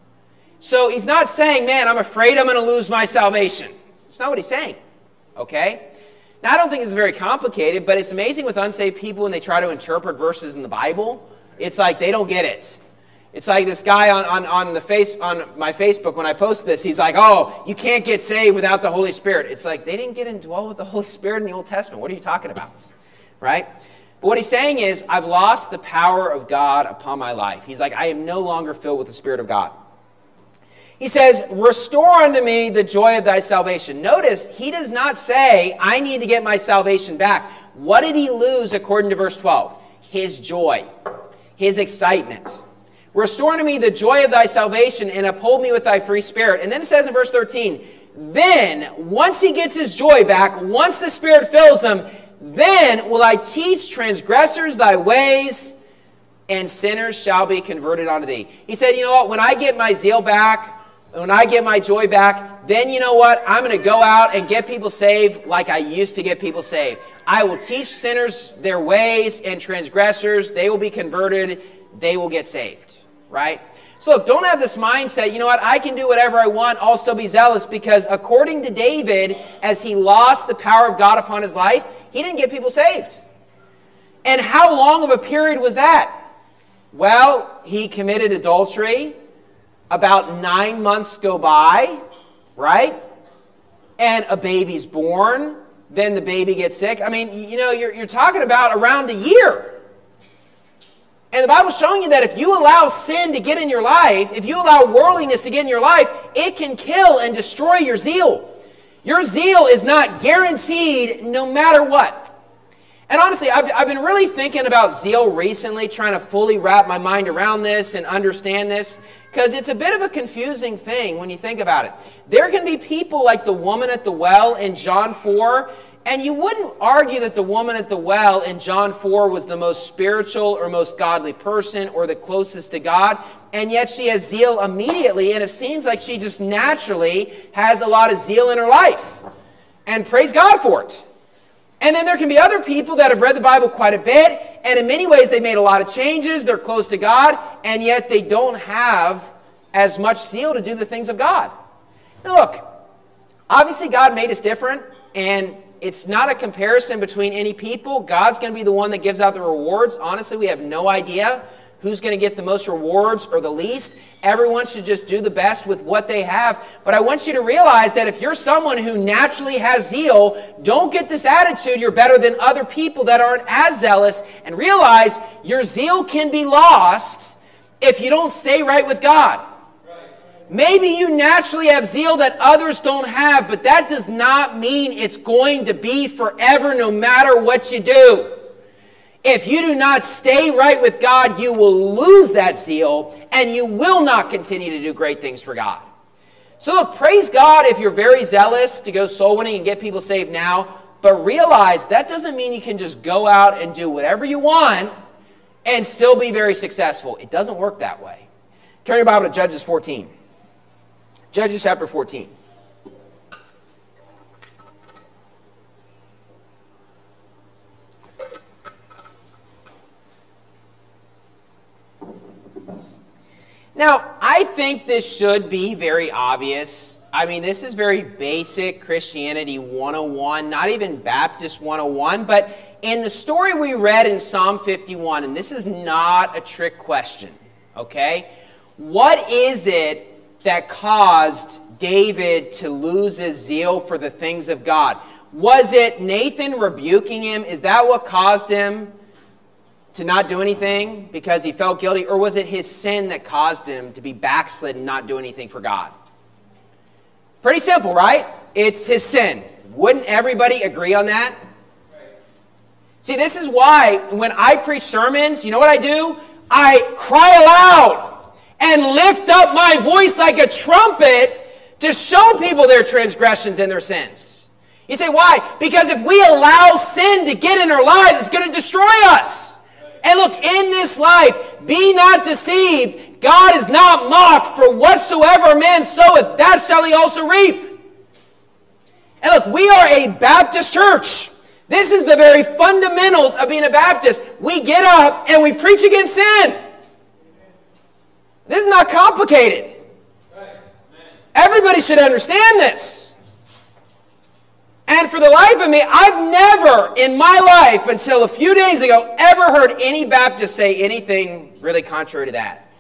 So he's not saying, man, I'm afraid I'm going to lose my salvation. That's not what he's saying. Okay? Now, I don't think it's very complicated, but it's amazing with unsaved people when they try to interpret verses in the Bible. It's like they don't get it. It's like this guy on, on, on, the face, on my Facebook, when I post this, he's like, oh, you can't get saved without the Holy Spirit. It's like, they didn't get indwelled with the Holy Spirit in the Old Testament. What are you talking about? Right? But what he's saying is, I've lost the power of God upon my life. He's like, I am no longer filled with the Spirit of God. He says, restore unto me the joy of thy salvation. Notice, he does not say, I need to get my salvation back. What did he lose according to verse twelve? His joy, his excitement. Restore unto me the joy of thy salvation and uphold me with thy free spirit. And then it says in verse thirteen, then, once he gets his joy back, once the Spirit fills him, then will I teach transgressors thy ways, and sinners shall be converted unto thee. He said, you know what, when I get my zeal back, when I get my joy back, then you know what? I'm going to go out and get people saved like I used to get people saved. I will teach sinners their ways, and transgressors, they will be converted, they will get saved. Right? So look, don't have this mindset, you know what, I can do whatever I want, I'll still be zealous, because according to David, as he lost the power of God upon his life, he didn't get people saved. And how long of a period was that? Well, he committed adultery. About nine months go by, right? And a baby's born. Then the baby gets sick. I mean, you know, you're, you're talking about around a year. And the Bible's showing you that if you allow sin to get in your life, if you allow worldliness to get in your life, it can kill and destroy your zeal. Your zeal is not guaranteed no matter what. And honestly, I've, I've been really thinking about zeal recently, trying to fully wrap my mind around this and understand this, because it's a bit of a confusing thing when you think about it. There can be people like the woman at the well in John four, and you wouldn't argue that the woman at the well in John four was the most spiritual or most godly person or the closest to God, and yet she has zeal immediately, and it seems like she just naturally has a lot of zeal in her life. And praise God for it. And then there can be other people that have read the Bible quite a bit, and in many ways they made a lot of changes, they're close to God, and yet they don't have as much zeal to do the things of God. Now look, obviously God made us different, and it's not a comparison between any people. God's going to be the one that gives out the rewards. Honestly, we have no idea who's going to get the most rewards or the least. Everyone should just do the best with what they have. But I want you to realize that if you're someone who naturally has zeal, don't get this attitude you're better than other people that aren't as zealous, and realize your zeal can be lost if you don't stay right with God. Maybe you naturally have zeal that others don't have, but that does not mean it's going to be forever no matter what you do. If you do not stay right with God, you will lose that zeal, and you will not continue to do great things for God. So look, praise God if you're very zealous to go soul winning and get people saved now, but realize that doesn't mean you can just go out and do whatever you want and still be very successful. It doesn't work that way. Turn your Bible to Judges fourteen. Judges chapter fourteen. Now, I think this should be very obvious. I mean, this is very basic Christianity one oh one, not even Baptist one oh one, but in the story we read in Psalm fifty-one, and this is not a trick question, okay? What is it that caused David to lose his zeal for the things of God? Was it Nathan rebuking him? Is that what caused him to not do anything because he felt guilty? Or was it his sin that caused him to be backslid and not do anything for God? Pretty simple, right? It's his sin. Wouldn't everybody agree on that? See, this is why when I preach sermons, you know what I do? I cry aloud and lift up my voice like a trumpet to show people their transgressions and their sins. You say, why? Because if we allow sin to get in our lives, it's going to destroy us. And look, in this life, be not deceived. God is not mocked, for whatsoever a man soweth, that shall he also reap. And look, we are a Baptist church. This is the very fundamentals of being a Baptist. We get up and we preach against sin. This is not complicated. Everybody should understand this. And for the life of me, I've never in my life until a few days ago ever heard any Baptist say anything really contrary to that.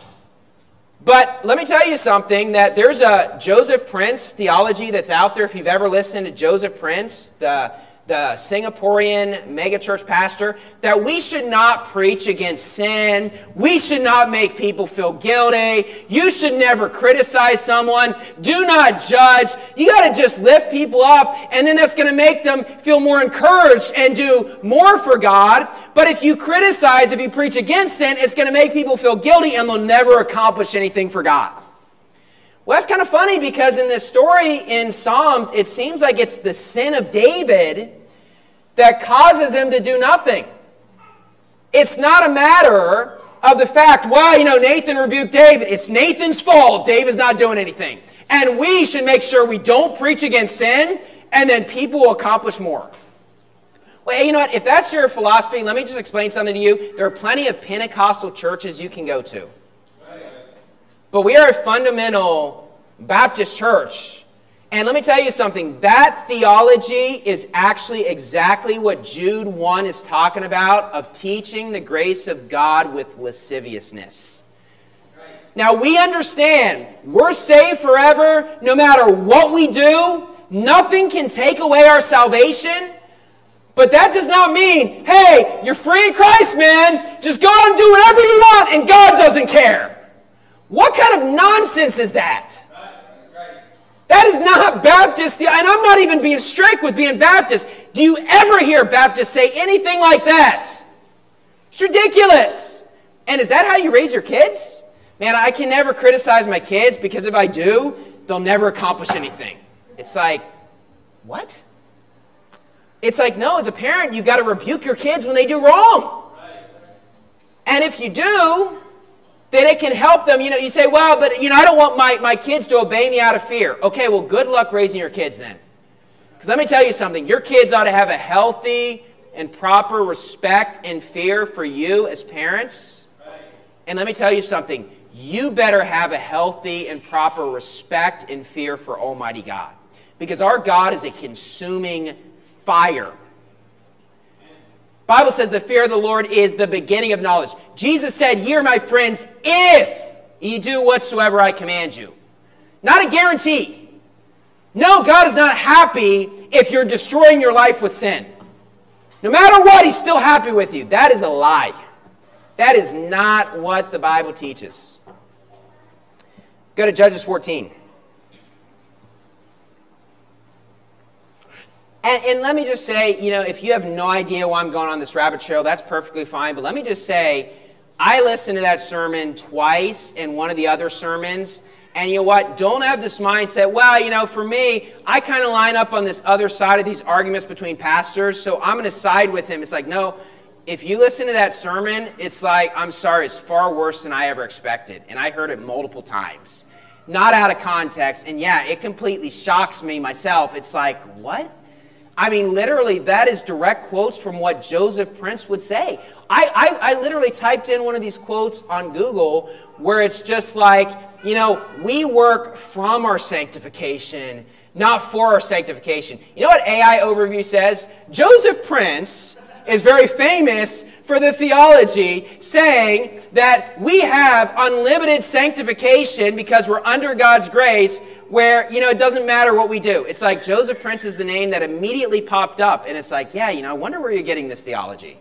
But let me tell you something, that there's a Joseph Prince theology that's out there. If you've ever listened to Joseph Prince, the the Singaporean megachurch pastor, that we should not preach against sin. We should not make people feel guilty. You should never criticize someone. Do not judge. You got to just lift people up, and then that's going to make them feel more encouraged and do more for God. But if you criticize, if you preach against sin, it's going to make people feel guilty, and they'll never accomplish anything for God. Well, that's kind of funny, because in this story in Psalms, it seems like it's the sin of David that causes him to do nothing. It's not a matter of the fact, well, you know, Nathan rebuked David. It's Nathan's fault. David's not doing anything. And we should make sure we don't preach against sin, and then people will accomplish more. Well, you know what? If that's your philosophy, let me just explain something to you. There are plenty of Pentecostal churches you can go to. But we are a fundamental Baptist church. And let me tell you something. That theology is actually exactly what Jude one is talking about, of teaching the grace of God with lasciviousness. Now, we understand we're saved forever no matter what we do. Nothing can take away our salvation. But that does not mean, hey, you're free in Christ, man. Just go out and do whatever you want and God doesn't care. What kind of nonsense is that? That is not Baptist. And I'm not even being strict with being Baptist. Do you ever hear Baptists say anything like that? It's ridiculous. And is that how you raise your kids? Man, I can never criticize my kids because if I do, they'll never accomplish anything. It's like, what? It's like, no, as a parent, you've got to rebuke your kids when they do wrong. And if you do, then it can help them. You know, you say, well, but, you know, I don't want my, my kids to obey me out of fear. Okay, well, good luck raising your kids then. Because let me tell you something. Your kids ought to have a healthy and proper respect and fear for you as parents. And let me tell you something. You better have a healthy and proper respect and fear for Almighty God. Because our God is a consuming fire. Bible says the fear of the Lord is the beginning of knowledge. Jesus said, ye are my friends if ye do whatsoever I command you. Not a guarantee. No, God is not happy if you're destroying your life with sin. No matter what, He's still happy with you. That is a lie. That is not what the Bible teaches. Go to Judges fourteen. And, and let me just say, you know, if you have no idea why I'm going on this rabbit trail, that's perfectly fine. But let me just say, I listened to that sermon twice in one of the other sermons. And you know what? Don't have this mindset, well, you know, for me, I kind of line up on this other side of these arguments between pastors, so I'm going to side with him. It's like, no, if you listen to that sermon, it's like, I'm sorry, it's far worse than I ever expected. And I heard it multiple times. Not out of context. And yeah, it completely shocks me myself. It's like, what? I mean, literally, that is direct quotes from what Joseph Prince would say. I, I, I literally typed in one of these quotes on Google where it's just like, you know, we work from our sanctification, not for our sanctification. You know what A I Overview says? Joseph Prince is very famous for the theology saying that we have unlimited sanctification because we're under God's grace, where, you know, it doesn't matter what we do. It's like Joseph Prince is the name that immediately popped up. And it's like, yeah, you know, I wonder where you're getting this theology.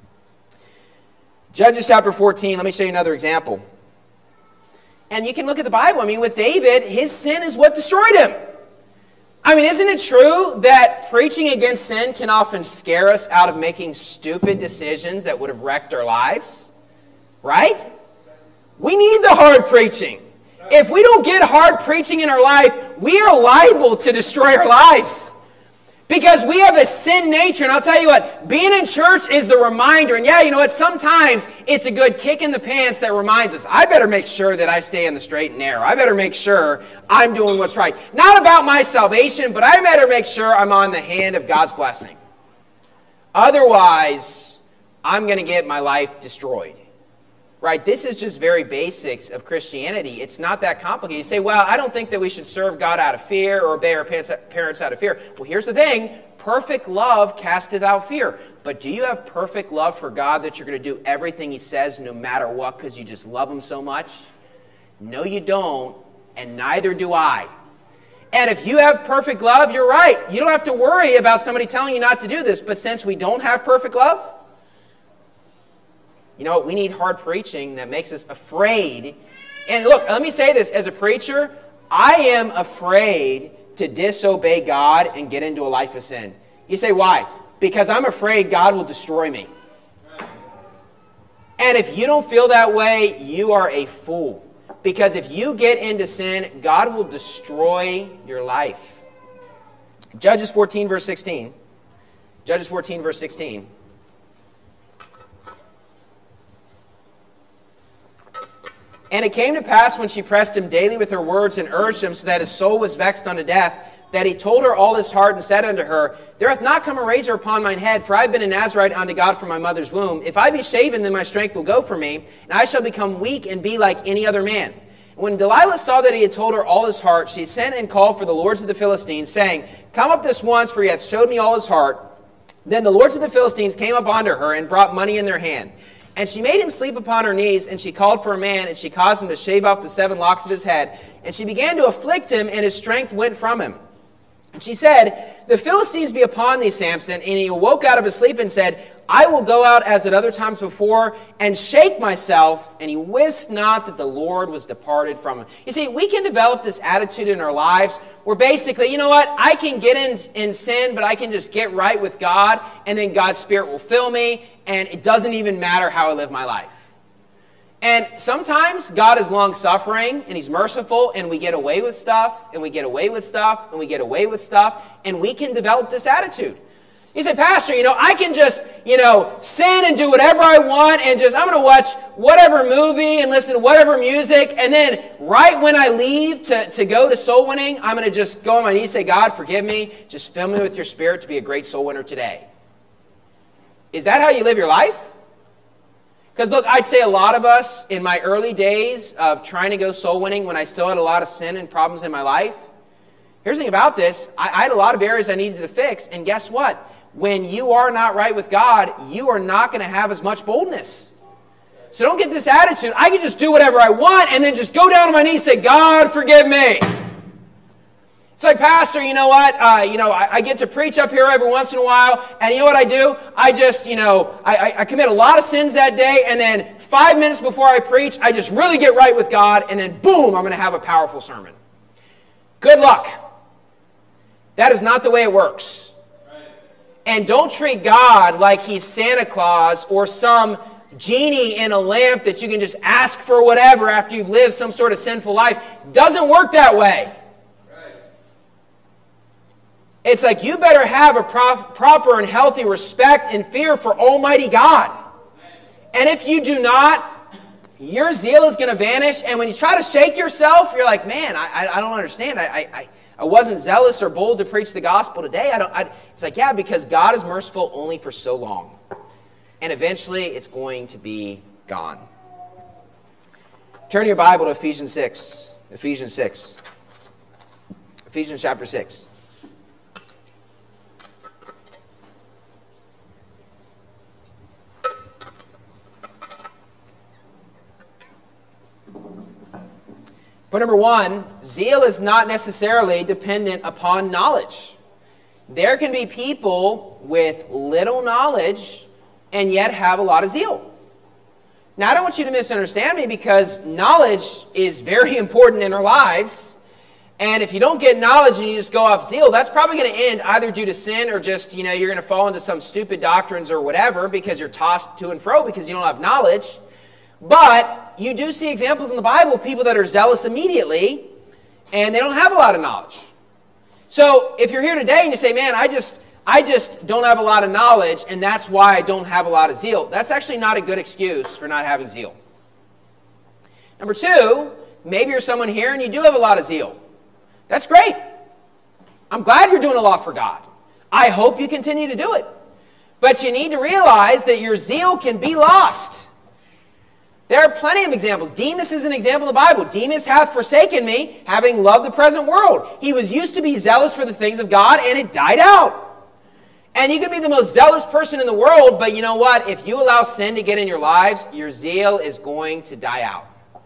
Judges chapter fourteen, let me show you another example. And you can look at the Bible. I mean, with David, his sin is what destroyed him. I mean, isn't it true that preaching against sin can often scare us out of making stupid decisions that would have wrecked our lives? Right? We need the hard preaching. If we don't get hard preaching in our life, we are liable to destroy our lives. Because we have a sin nature. And I'll tell you what, being in church is the reminder. And yeah, you know what, sometimes it's a good kick in the pants that reminds us, I better make sure that I stay in the straight and narrow. I better make sure I'm doing what's right. Not about my salvation, but I better make sure I'm on the hand of God's blessing. Otherwise, I'm going to get my life destroyed. Right? This is just very basics of Christianity. It's not that complicated. You say, well, I don't think that we should serve God out of fear or obey our parents out of fear. Well, here's the thing. Perfect love casteth out fear. But do you have perfect love for God that you're going to do everything He says no matter what because you just love Him so much? No, you don't, and neither do I. And if you have perfect love, you're right. You don't have to worry about somebody telling you not to do this. But since we don't have perfect love, you know what? We need hard preaching that makes us afraid. And look, let me say this. As a preacher, I am afraid to disobey God and get into a life of sin. You say, why? Because I'm afraid God will destroy me. And if you don't feel that way, you are a fool. Because if you get into sin, God will destroy your life. Judges fourteen, verse sixteen. Judges fourteen, verse sixteen. And it came to pass when she pressed him daily with her words and urged him so that his soul was vexed unto death, that he told her all his heart and said unto her, there hath not come a razor upon mine head, for I have been a Nazarite unto God from my mother's womb. If I be shaven, then my strength will go from me, and I shall become weak and be like any other man. When Delilah saw that he had told her all his heart, she sent and called for the lords of the Philistines, saying, Come up this once, for he hath showed me all his heart. Then the lords of the Philistines came up unto her, and brought money in their hand. And she made him sleep upon her knees, and she called for a man, and she caused him to shave off the seven locks of his head. And she began to afflict him, and his strength went from him. And she said, The Philistines be upon thee, Samson. And he awoke out of his sleep and said, I will go out as at other times before, and shake myself. And he wist not that the Lord was departed from him. You see, we can develop this attitude in our lives where basically, you know what, I can get in, in sin, but I can just get right with God, and then God's Spirit will fill me, and it doesn't even matter how I live my life. And sometimes God is long-suffering, and he's merciful, and we get away with stuff, and we get away with stuff, and we get away with stuff, and we can develop this attitude. You say, Pastor, you know, I can just, you know, sin and do whatever I want, and just, I'm going to watch whatever movie and listen to whatever music, and then right when I leave to, to go to soul winning, I'm going to just go on my knees and say, God, forgive me, just fill me with your Spirit to be a great soul winner today. Is that how you live your life? Because look, I'd say a lot of us in my early days of trying to go soul winning when I still had a lot of sin and problems in my life, here's the thing about this, I, I had a lot of areas I needed to fix, and guess what? When you are not right with God, you are not going to have as much boldness. So don't get this attitude, I can just do whatever I want, and then just go down on my knees and say, God, forgive me. It's like, Pastor, you know what, uh, you know, I, I get to preach up here every once in a while, and you know what I do? I just, you know, I, I, I commit a lot of sins that day, and then five minutes before I preach, I just really get right with God, and then boom, I'm going to have a powerful sermon. Good luck. That is not the way it works. And don't treat God like he's Santa Claus or some genie in a lamp that you can just ask for whatever after you've lived some sort of sinful life. Doesn't work that way. It's like you better have a prof- proper and healthy respect and fear for Almighty God. And if you do not, your zeal is going to vanish. And when you try to shake yourself, you're like, man, I, I, I don't understand. I, I, I wasn't zealous or bold to preach the gospel today. I don't. I, it's like, yeah, because God is merciful only for so long. And eventually it's going to be gone. Turn your Bible to Ephesians six. Ephesians six. Ephesians chapter six. Point number one, zeal is not necessarily dependent upon knowledge. There can be people with little knowledge and yet have a lot of zeal. Now, I don't want you to misunderstand me because knowledge is very important in our lives. And if you don't get knowledge and you just go off zeal, that's probably going to end either due to sin or just, you know, you're going to fall into some stupid doctrines or whatever because you're tossed to and fro because you don't have knowledge. But you do see examples in the Bible of people that are zealous immediately, and they don't have a lot of knowledge. So if you're here today and you say, man, I just I just don't have a lot of knowledge, and that's why I don't have a lot of zeal, that's actually not a good excuse for not having zeal. Number two, maybe you're someone here and you do have a lot of zeal. That's great. I'm glad you're doing a lot for God. I hope you continue to do it. But you need to realize that your zeal can be lost. There are plenty of examples. Demas is an example in the Bible. Demas hath forsaken me, having loved the present world. He was used to be zealous for the things of God, and it died out. And you can be the most zealous person in the world, but you know what? If you allow sin to get in your lives, your zeal is going to die out.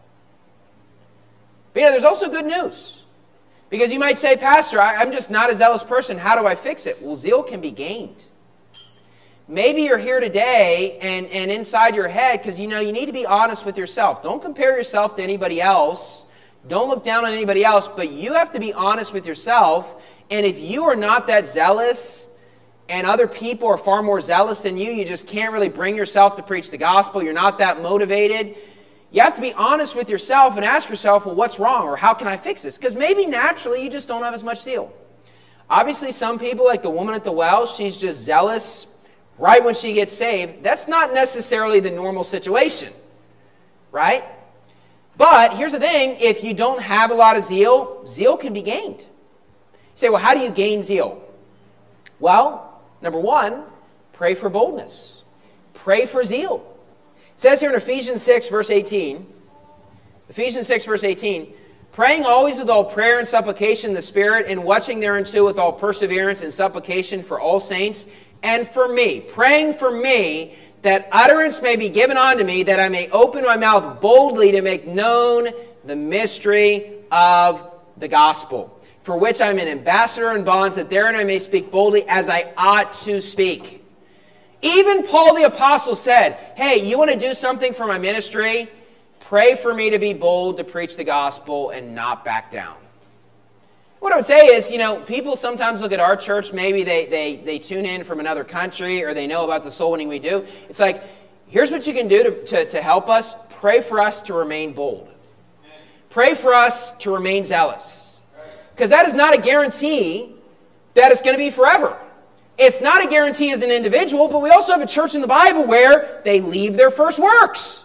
But you know, there's also good news. Because you might say, Pastor, I, I'm just not a zealous person. How do I fix it? Well, zeal can be gained. Maybe you're here today and, and inside your head, because you know you need to be honest with yourself. Don't compare yourself to anybody else. Don't look down on anybody else, but you have to be honest with yourself. And if you are not that zealous and other people are far more zealous than you, you just can't really bring yourself to preach the gospel, you're not that motivated, you have to be honest with yourself and ask yourself, well, what's wrong, or how can I fix this? Because maybe naturally you just don't have as much zeal. Obviously, some people, like the woman at the well, she's just zealous right when she gets saved. That's not necessarily the normal situation, right? But here's the thing, if you don't have a lot of zeal, zeal can be gained. You say, well, how do you gain zeal? Well, number one, pray for boldness. Pray for zeal. It says here in Ephesians six, verse eighteen, Ephesians six, verse eighteen. Praying always with all prayer and supplication in the Spirit, and watching thereunto with all perseverance and supplication for all saints, and for me, praying for me, that utterance may be given unto me, that I may open my mouth boldly to make known the mystery of the gospel, for which I am an ambassador in bonds, that therein I may speak boldly as I ought to speak. Even Paul the Apostle said, hey, you want to do something for my ministry? Pray for me to be bold to preach the gospel and not back down. What I would say is, you know, people sometimes look at our church, maybe they, they, they tune in from another country or they know about the soul winning we do. It's like, here's what you can do to, to, to help us. Pray for us to remain bold. Pray for us to remain zealous. Because that is not a guarantee that it's going to be forever. It's not a guarantee as an individual, but we also have a church in the Bible where they leave their first works.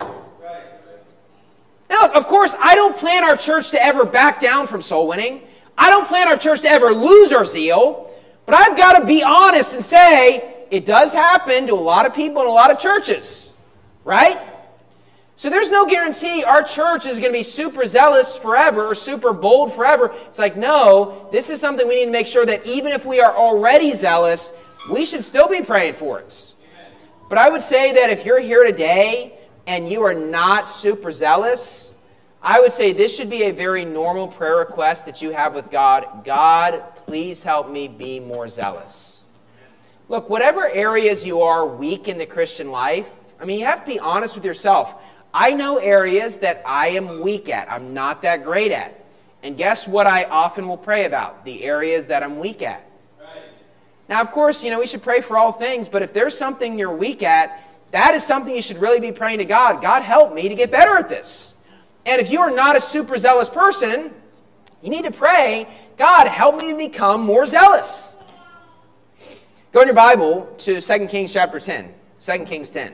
Now, look, of course, I don't plan our church to ever back down from soul winning. I don't plan our church to ever lose our zeal. But I've got to be honest and say, it does happen to a lot of people in a lot of churches. Right? So there's no guarantee our church is going to be super zealous forever or super bold forever. It's like, no, this is something we need to make sure that even if we are already zealous, we should still be praying for it. But I would say that if you're here today and you are not super zealous, I would say this should be a very normal prayer request that you have with God. God, please help me be more zealous. Look, whatever areas you are weak in the Christian life, I mean, you have to be honest with yourself. I know areas that I am weak at. I'm not that great at. And guess what I often will pray about? The areas that I'm weak at. Right. Now, of course, you know, we should pray for all things, but if there's something you're weak at, that is something you should really be praying to God. God, help me to get better at this. And if you are not a super zealous person, you need to pray, God, help me to become more zealous. Go in your Bible to Second Kings chapter ten. Second Kings ten.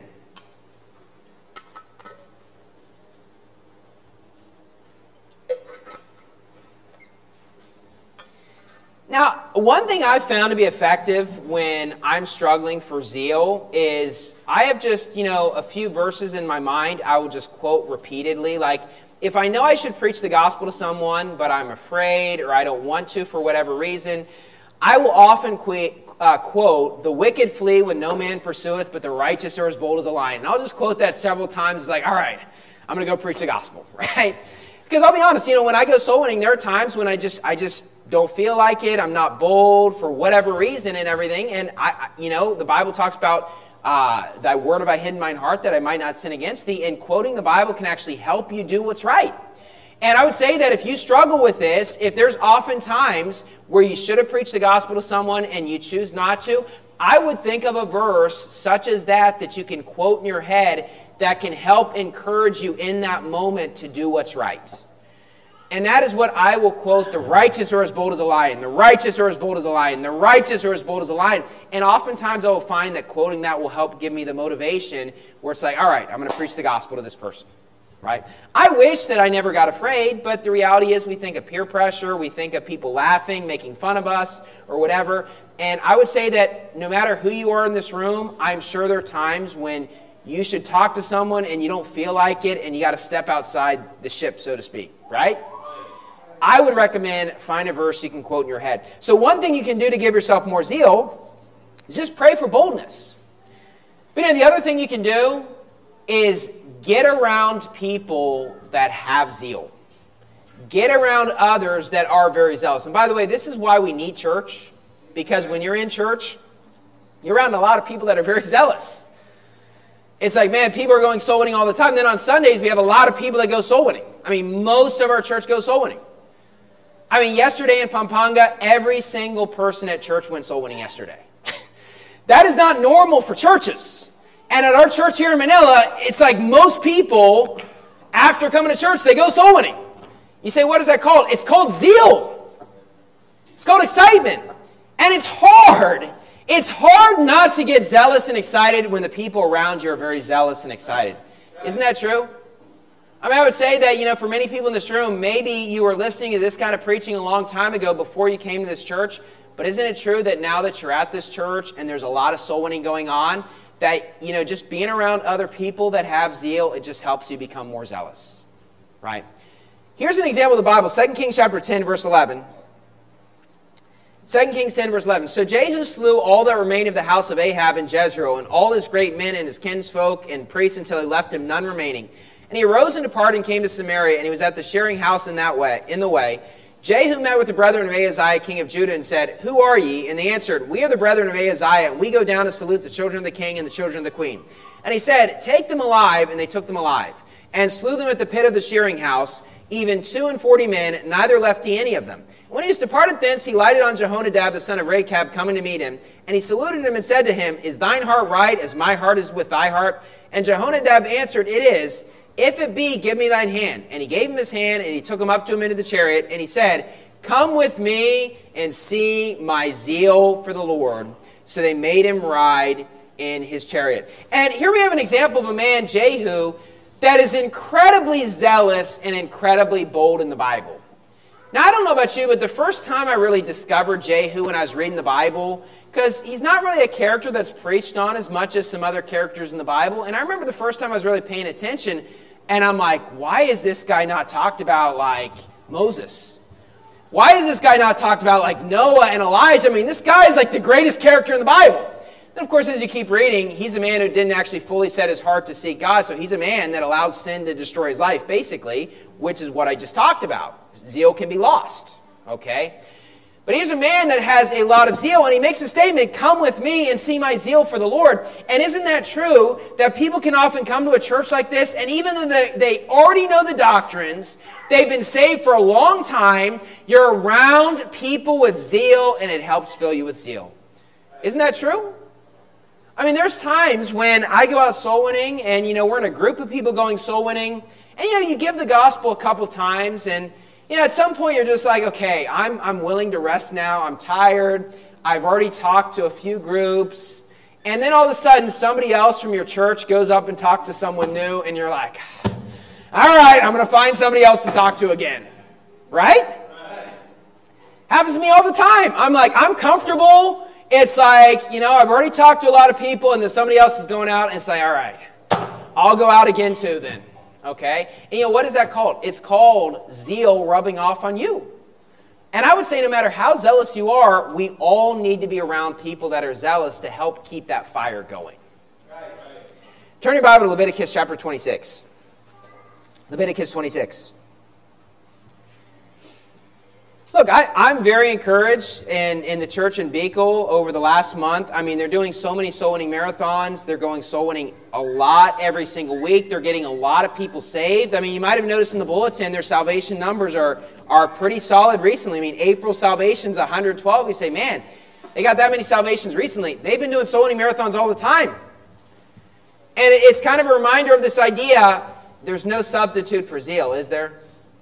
Now, one thing I've found to be effective when I'm struggling for zeal is I have just, you know, a few verses in my mind I will just quote repeatedly. Like, if I know I should preach the gospel to someone, but I'm afraid or I don't want to for whatever reason, I will often qu- uh, quote, the wicked flee when no man pursueth, but the righteous are as bold as a lion. And I'll just quote that several times. It's like, all right, I'm going to go preach the gospel, right? Because I'll be honest, you know, when I go soul winning, there are times when I just, I just don't feel like it. I'm not bold for whatever reason and everything. And I, you know, the Bible talks about uh, thy word have I hid in mine heart that I might not sin against thee. And quoting the Bible can actually help you do what's right. And I would say that if you struggle with this, if there's often times where you should have preached the gospel to someone and you choose not to, I would think of a verse such as that that you can quote in your head that can help encourage you in that moment to do what's right. And that is what I will quote, the righteous are as bold as a lion, the righteous are as bold as a lion, the righteous are as bold as a lion. And oftentimes I will find that quoting that will help give me the motivation where it's like, all right, I'm going to preach the gospel to this person. Right? I wish that I never got afraid, but the reality is we think of peer pressure, we think of people laughing, making fun of us, or whatever. And I would say that no matter who you are in this room, I'm sure there are times when you should talk to someone and you don't feel like it and you got to step outside the ship, so to speak, right? I would recommend find a verse you can quote in your head. So one thing you can do to give yourself more zeal is just pray for boldness. But you know, the other thing you can do is get around people that have zeal. Get around others that are very zealous. And by the way, this is why we need church. Because when you're in church, you're around a lot of people that are very zealous. It's like, man, people are going soul winning all the time. Then on Sundays, we have a lot of people that go soul winning. I mean, most of our church goes soul winning. I mean, yesterday in Pampanga, every single person at church went soul winning yesterday. That is not normal for churches. And at our church here in Manila, it's like most people, after coming to church, they go soul winning. You say, what is that called? It's called zeal. It's called excitement. And it's hard. It's hard not to get zealous and excited when the people around you are very zealous and excited. Isn't that true? I mean, I would say that, you know, for many people in this room, maybe you were listening to this kind of preaching a long time ago before you came to this church. But isn't it true that now that you're at this church and there's a lot of soul winning going on, that, you know, just being around other people that have zeal, it just helps you become more zealous? right? Here's an example of the Bible, Second Kings chapter ten, verse eleven. Second Kings ten, verse eleven. So Jehu slew all that remained of the house of Ahab in Jezreel, and all his great men and his kinsfolk and priests, until he left him none remaining. And he arose and departed and came to Samaria, and he was at the shearing house in that way, in the way. Jehu met with the brethren of Ahaziah, king of Judah, and said, Who are ye? And they answered, We are the brethren of Ahaziah, and we go down to salute the children of the king and the children of the queen. And he said, Take them alive, and they took them alive, and slew them at the pit of the shearing house, even two and forty men, neither left he any of them. When he was departed thence, he lighted on Jehonadab, the son of Rechab, coming to meet him. And he saluted him and said to him, Is thine heart right, as my heart is with thy heart? And Jehonadab answered, It is. If it be, give me thine hand. And he gave him his hand, and he took him up to him into the chariot. And he said, Come with me and see my zeal for the Lord. So they made him ride in his chariot. And here we have an example of a man, Jehu, that is incredibly zealous and incredibly bold in the Bible. Now, I don't know about you, but the first time I really discovered Jehu when I was reading the Bible, because he's not really a character that's preached on as much as some other characters in the Bible. And I remember the first time I was really paying attention, and I'm like, why is this guy not talked about like Moses? Why is this guy not talked about like Noah and Elijah? I mean, this guy is like the greatest character in the Bible. And of course, as you keep reading, he's a man who didn't actually fully set his heart to seek God. So he's a man that allowed sin to destroy his life, basically, which is what I just talked about. Zeal can be lost, okay? But he's a man that has a lot of zeal, and he makes a statement, Come with me and see my zeal for the Lord. And isn't that true that people can often come to a church like this, and even though they, they already know the doctrines, they've been saved for a long time, you're around people with zeal, and it helps fill you with zeal. Isn't that true? I mean, there's times when I go out soul winning, and, you know, we're in a group of people going soul winning, and, you know, you give the gospel a couple times, and, you know, at some point you're just like, okay, I'm, I'm willing to rest now. I'm tired. I've already talked to a few groups. And then all of a sudden somebody else from your church goes up and talks to someone new, and you're like, all right, I'm going to find somebody else to talk to again. Right? Right? Happens to me all the time. I'm like, I'm comfortable. It's like, you know, I've already talked to a lot of people, and then somebody else is going out, and it's like, all right, I'll go out again too then. Okay? And you know, what is that called? It's called zeal rubbing off on you. And I would say no matter how zealous you are, we all need to be around people that are zealous to help keep that fire going. Right, right. Turn your Bible to Leviticus chapter twenty-six. Leviticus twenty-six. Look, I, I'm very encouraged in, in the church in Beacle over the last month. I mean, they're doing so many soul winning marathons. They're going soul winning a lot every single week. They're getting a lot of people saved. I mean, you might have noticed in the bulletin, their salvation numbers are, are pretty solid recently. I mean, April salvation's one hundred twelve. You say, man, they got that many salvations recently. They've been doing soul winning marathons all the time. And it's kind of a reminder of this idea, there's no substitute for zeal, is there?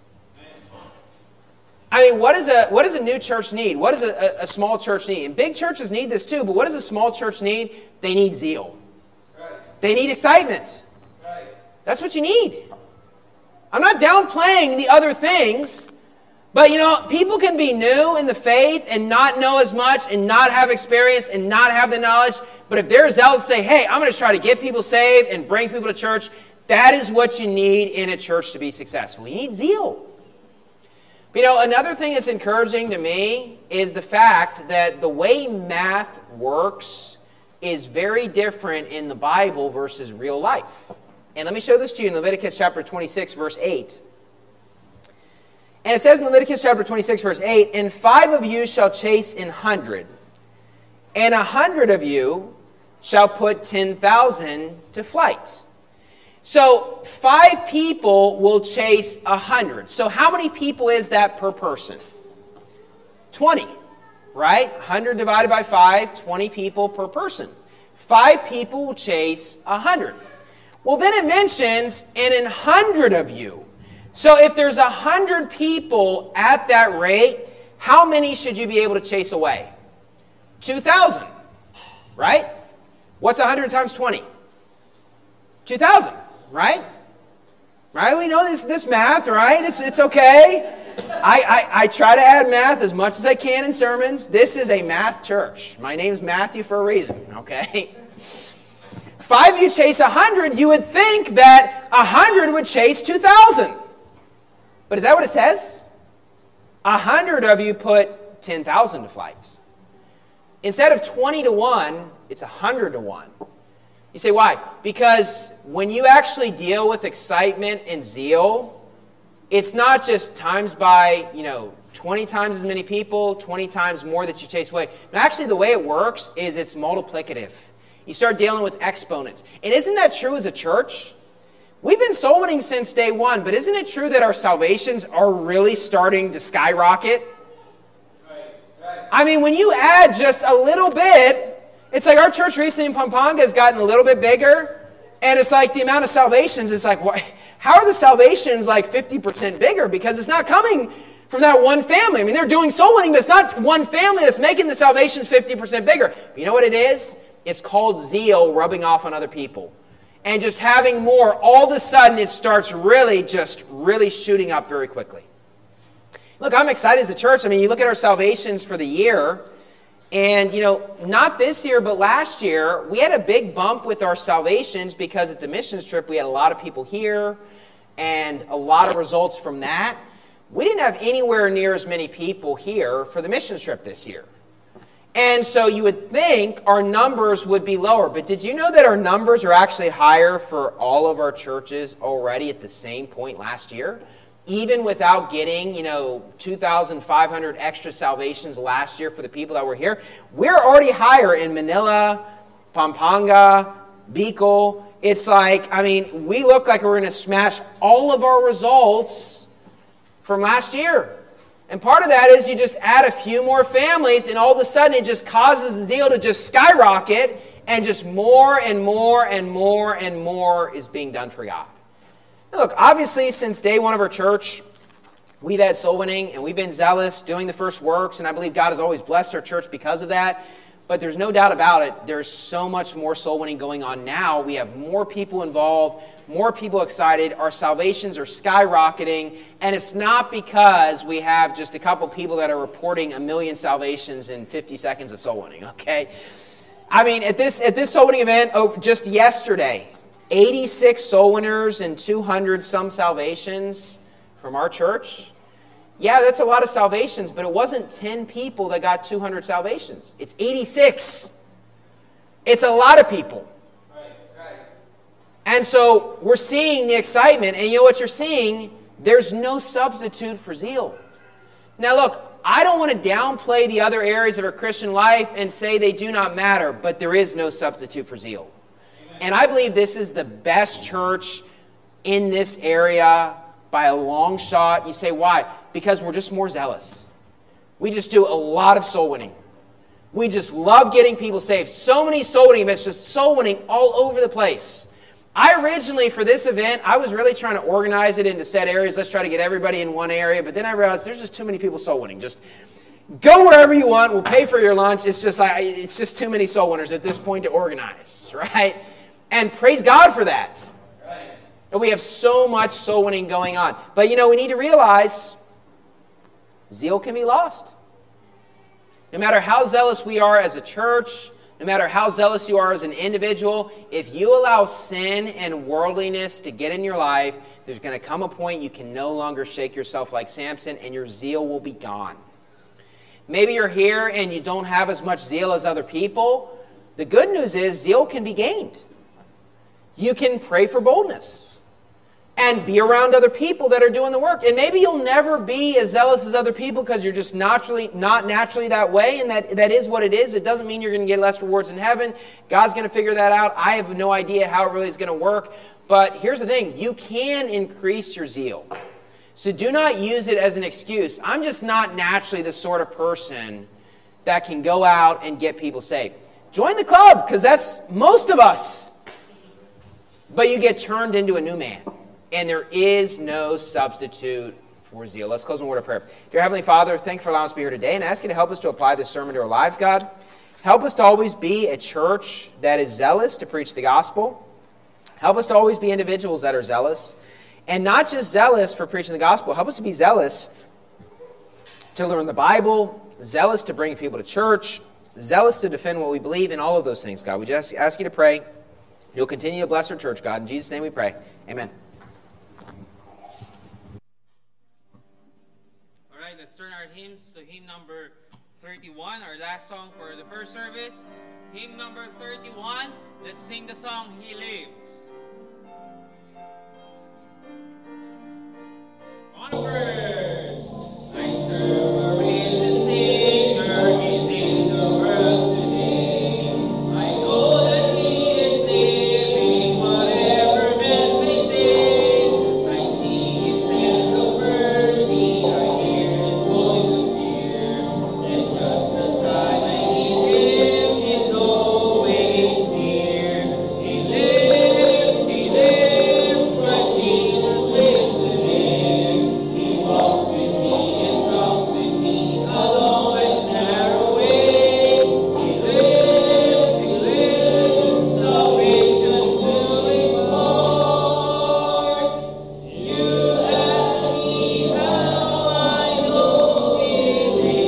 I mean, what, is a, what does a new church need? What does a, a, a small church need? And big churches need this too, but what does a small church need? They need zeal. Right. They need excitement. Right. That's what you need. I'm not downplaying the other things, but you know, people can be new in the faith and not know as much and not have experience and not have the knowledge, but if they're zealous to say, hey, I'm going to try to get people saved and bring people to church, that is what you need in a church to be successful. You need zeal. You know, another thing that's encouraging to me is the fact that the way math works is very different in the Bible versus real life. And let me show this to you in Leviticus chapter twenty-six, verse eight. And it says in Leviticus chapter twenty-six, verse eight, And five of you shall chase an hundred, and a hundred of you shall put ten thousand to flight. So five people will chase a hundred. So how many people is that per person? twenty, right? one hundred divided by five, twenty people per person. Five people will chase a hundred. Well, then it mentions, and an hundred of you. So if there's a hundred people at that rate, how many should you be able to chase away? two thousand, right? What's one hundred times twenty? two thousand. Right? Right? We know this this math, right? It's it's okay. I, I, I try to add math as much as I can in sermons. This is a math church. My name's Matthew for a reason, okay? Five of you chase a hundred, you would think that a hundred would chase two thousand. But is that what it says? A hundred of you put ten thousand to flight. Instead of twenty to one, it's a hundred to one. You say, why? Because when you actually deal with excitement and zeal, it's not just times by, you know, twenty times as many people, twenty times more that you chase away. No, actually, the way it works is it's multiplicative. You start dealing with exponents. And isn't that true as a church? We've been soul winning since day one, but isn't it true that our salvations are really starting to skyrocket? Right, right. I mean, when you add just a little bit, it's like our church recently in Pampanga has gotten a little bit bigger, and it's like the amount of salvations, it's like, why, how are the salvations like fifty percent bigger? Because it's not coming from that one family. I mean, they're doing soul winning, but it's not one family that's making the salvations fifty percent bigger. But you know what it is? It's called zeal rubbing off on other people. And just having more, all of a sudden it starts really just really shooting up very quickly. Look, I'm excited as a church. I mean, you look at our salvations for the year, and, you know, not this year, but last year, we had a big bump with our salvations because at the missions trip, we had a lot of people here and a lot of results from that. We didn't have anywhere near as many people here for the missions trip this year. And so you would think our numbers would be lower. But did you know that our numbers are actually higher for all of our churches already at the same point last year? Even without getting, you know, two thousand five hundred extra salvations last year for the people that were here. We're already higher in Manila, Pampanga, Bicol. It's like, I mean, we look like we're going to smash all of our results from last year. And part of that is you just add a few more families, and all of a sudden it just causes the deal to just skyrocket, and just more and more and more and more is being done for God. Now look, obviously since day one of our church, we've had soul winning, and we've been zealous doing the first works, and I believe God has always blessed our church because of that. But there's no doubt about it, there's so much more soul winning going on now. We have more people involved, more people excited. Our salvations are skyrocketing. And it's not because we have just a couple people that are reporting a million salvations in fifty seconds of soul winning, okay? I mean, at this at this soul winning event, oh, just yesterday, eighty-six soul winners and two hundred some salvations from our church. Yeah, that's a lot of salvations, but it wasn't ten people that got two hundred salvations. It's eighty-six. It's a lot of people. Right, right. And so we're seeing the excitement, and you know what you're seeing? There's no substitute for zeal. Now look, I don't want to downplay the other areas of our Christian life and say they do not matter, but there is no substitute for zeal. Amen. And I believe this is the best church in this area by a long shot. You say, why? Because we're just more zealous. We just do a lot of soul winning. We just love getting people saved. So many soul winning events, just soul winning all over the place. I originally, for this event, I was really trying to organize it into set areas. Let's try to get everybody in one area. But then I realized there's just too many people soul winning. Just go wherever you want. We'll pay for your lunch. It's just like, it's just too many soul winners at this point to organize, right? And praise God for that. Right. And we have so much soul winning going on. But, you know, we need to realize zeal can be lost. No matter how zealous we are as a church, no matter how zealous you are as an individual, if you allow sin and worldliness to get in your life, there's going to come a point you can no longer shake yourself like Samson, and your zeal will be gone. Maybe you're here and you don't have as much zeal as other people. The good news is zeal can be gained. You can pray for boldness and be around other people that are doing the work. And maybe you'll never be as zealous as other people because you're just naturally not naturally that way, and that, that is what it is. It doesn't mean you're going to get less rewards in heaven. God's going to figure that out. I have no idea how it really is going to work. But here's the thing. You can increase your zeal. So do not use it as an excuse. I'm just not naturally the sort of person that can go out and get people saved. Join the club, because that's most of us. But you get turned into a new man. And there is no substitute for zeal. Let's close in a word of prayer. Dear Heavenly Father, thank you for allowing us to be here today, and I ask you to help us to apply this sermon to our lives, God. Help us to always be a church that is zealous to preach the gospel. Help us to always be individuals that are zealous. And not just zealous for preaching the gospel. Help us to be zealous to learn the Bible, zealous to bring people to church, zealous to defend what we believe, and all of those things, God. We just ask you to pray. You'll continue to bless our church, God. In Jesus' name we pray. Amen. hymns to hymn number thirty-one, our last song for the first service. Hymn number thirty-one, let's sing the song, He Lives. Onwards! I serve a risen Savior, He's in the world today. I know that He is saving whatever men may say. I see His hand of mercy, I hear His voice of cheer. And just the time I need Him is always near. He lives, He lives, Christ Jesus lives today. He walks with me and talks with me along life's narrow way. He lives, He lives, salvation to impart. You ask me how I know He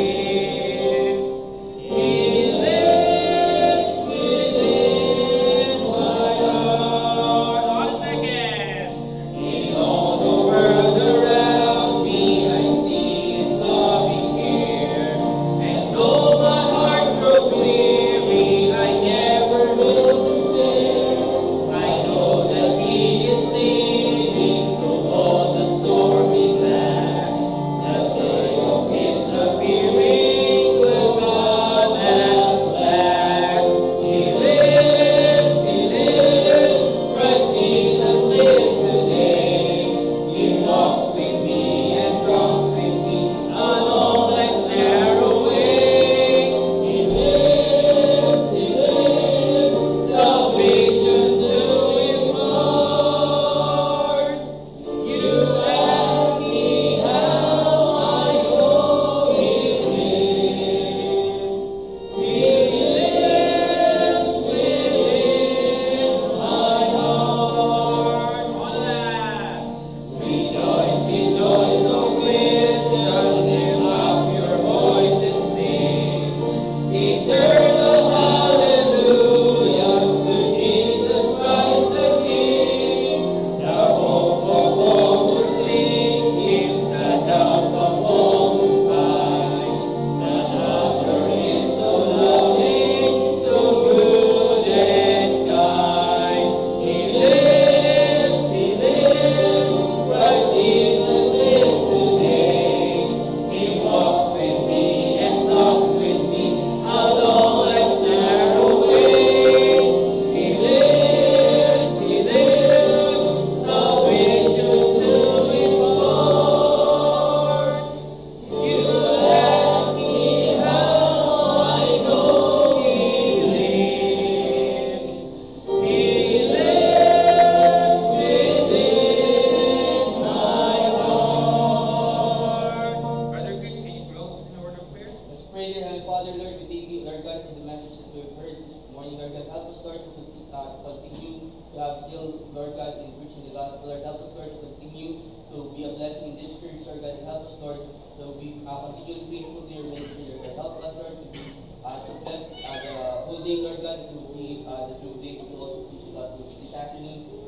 lives. He lives within my heart. On a second. In all the world around me, I see His loving care. And though my heart grows weary, I never will despair. I know that He is saving through all the stormy blast. The day of His appearing will come at last. He lives, He lives, Christ Jesus lives today. He walks with me and talks with me along life's narrow way. He lives, He lives, salvation to impart. You ask me how I know He lives. He lives within my heart. One last. Rejoice, rejoice, O Christian, lift up your voice and sing. Eternal hallelujahs to Jesus Christ the King. The hope of all who seek Him, the help of all who find. The Lover is so loving, so good and kind. He lives, He lives, Christ Jesus lives today. He walks with me and talks with me along life's narrow way. He lives, He lives, salvation to impart. You ask me how I know He lives. He lives within my heart. Brother Chris, can you close in a word of prayer? Let's pray, dear Heavenly Father, Lord, we thank you, Lord God, for the message that we've heard this morning, Lord God. Help us, Lord, to conti- uh, to continue to have zeal, Lord God, in preaching the gospel, Lord. Help us, Lord, to continue to be a blessing in this church, Lord God. And help us, Lord, to be uh, continue faithful to your ministry, Lord God. Help us, Lord, to be uh, to bless uh, the whole day, Lord God, to be uh, that you will be able to also preach the gospel this afternoon.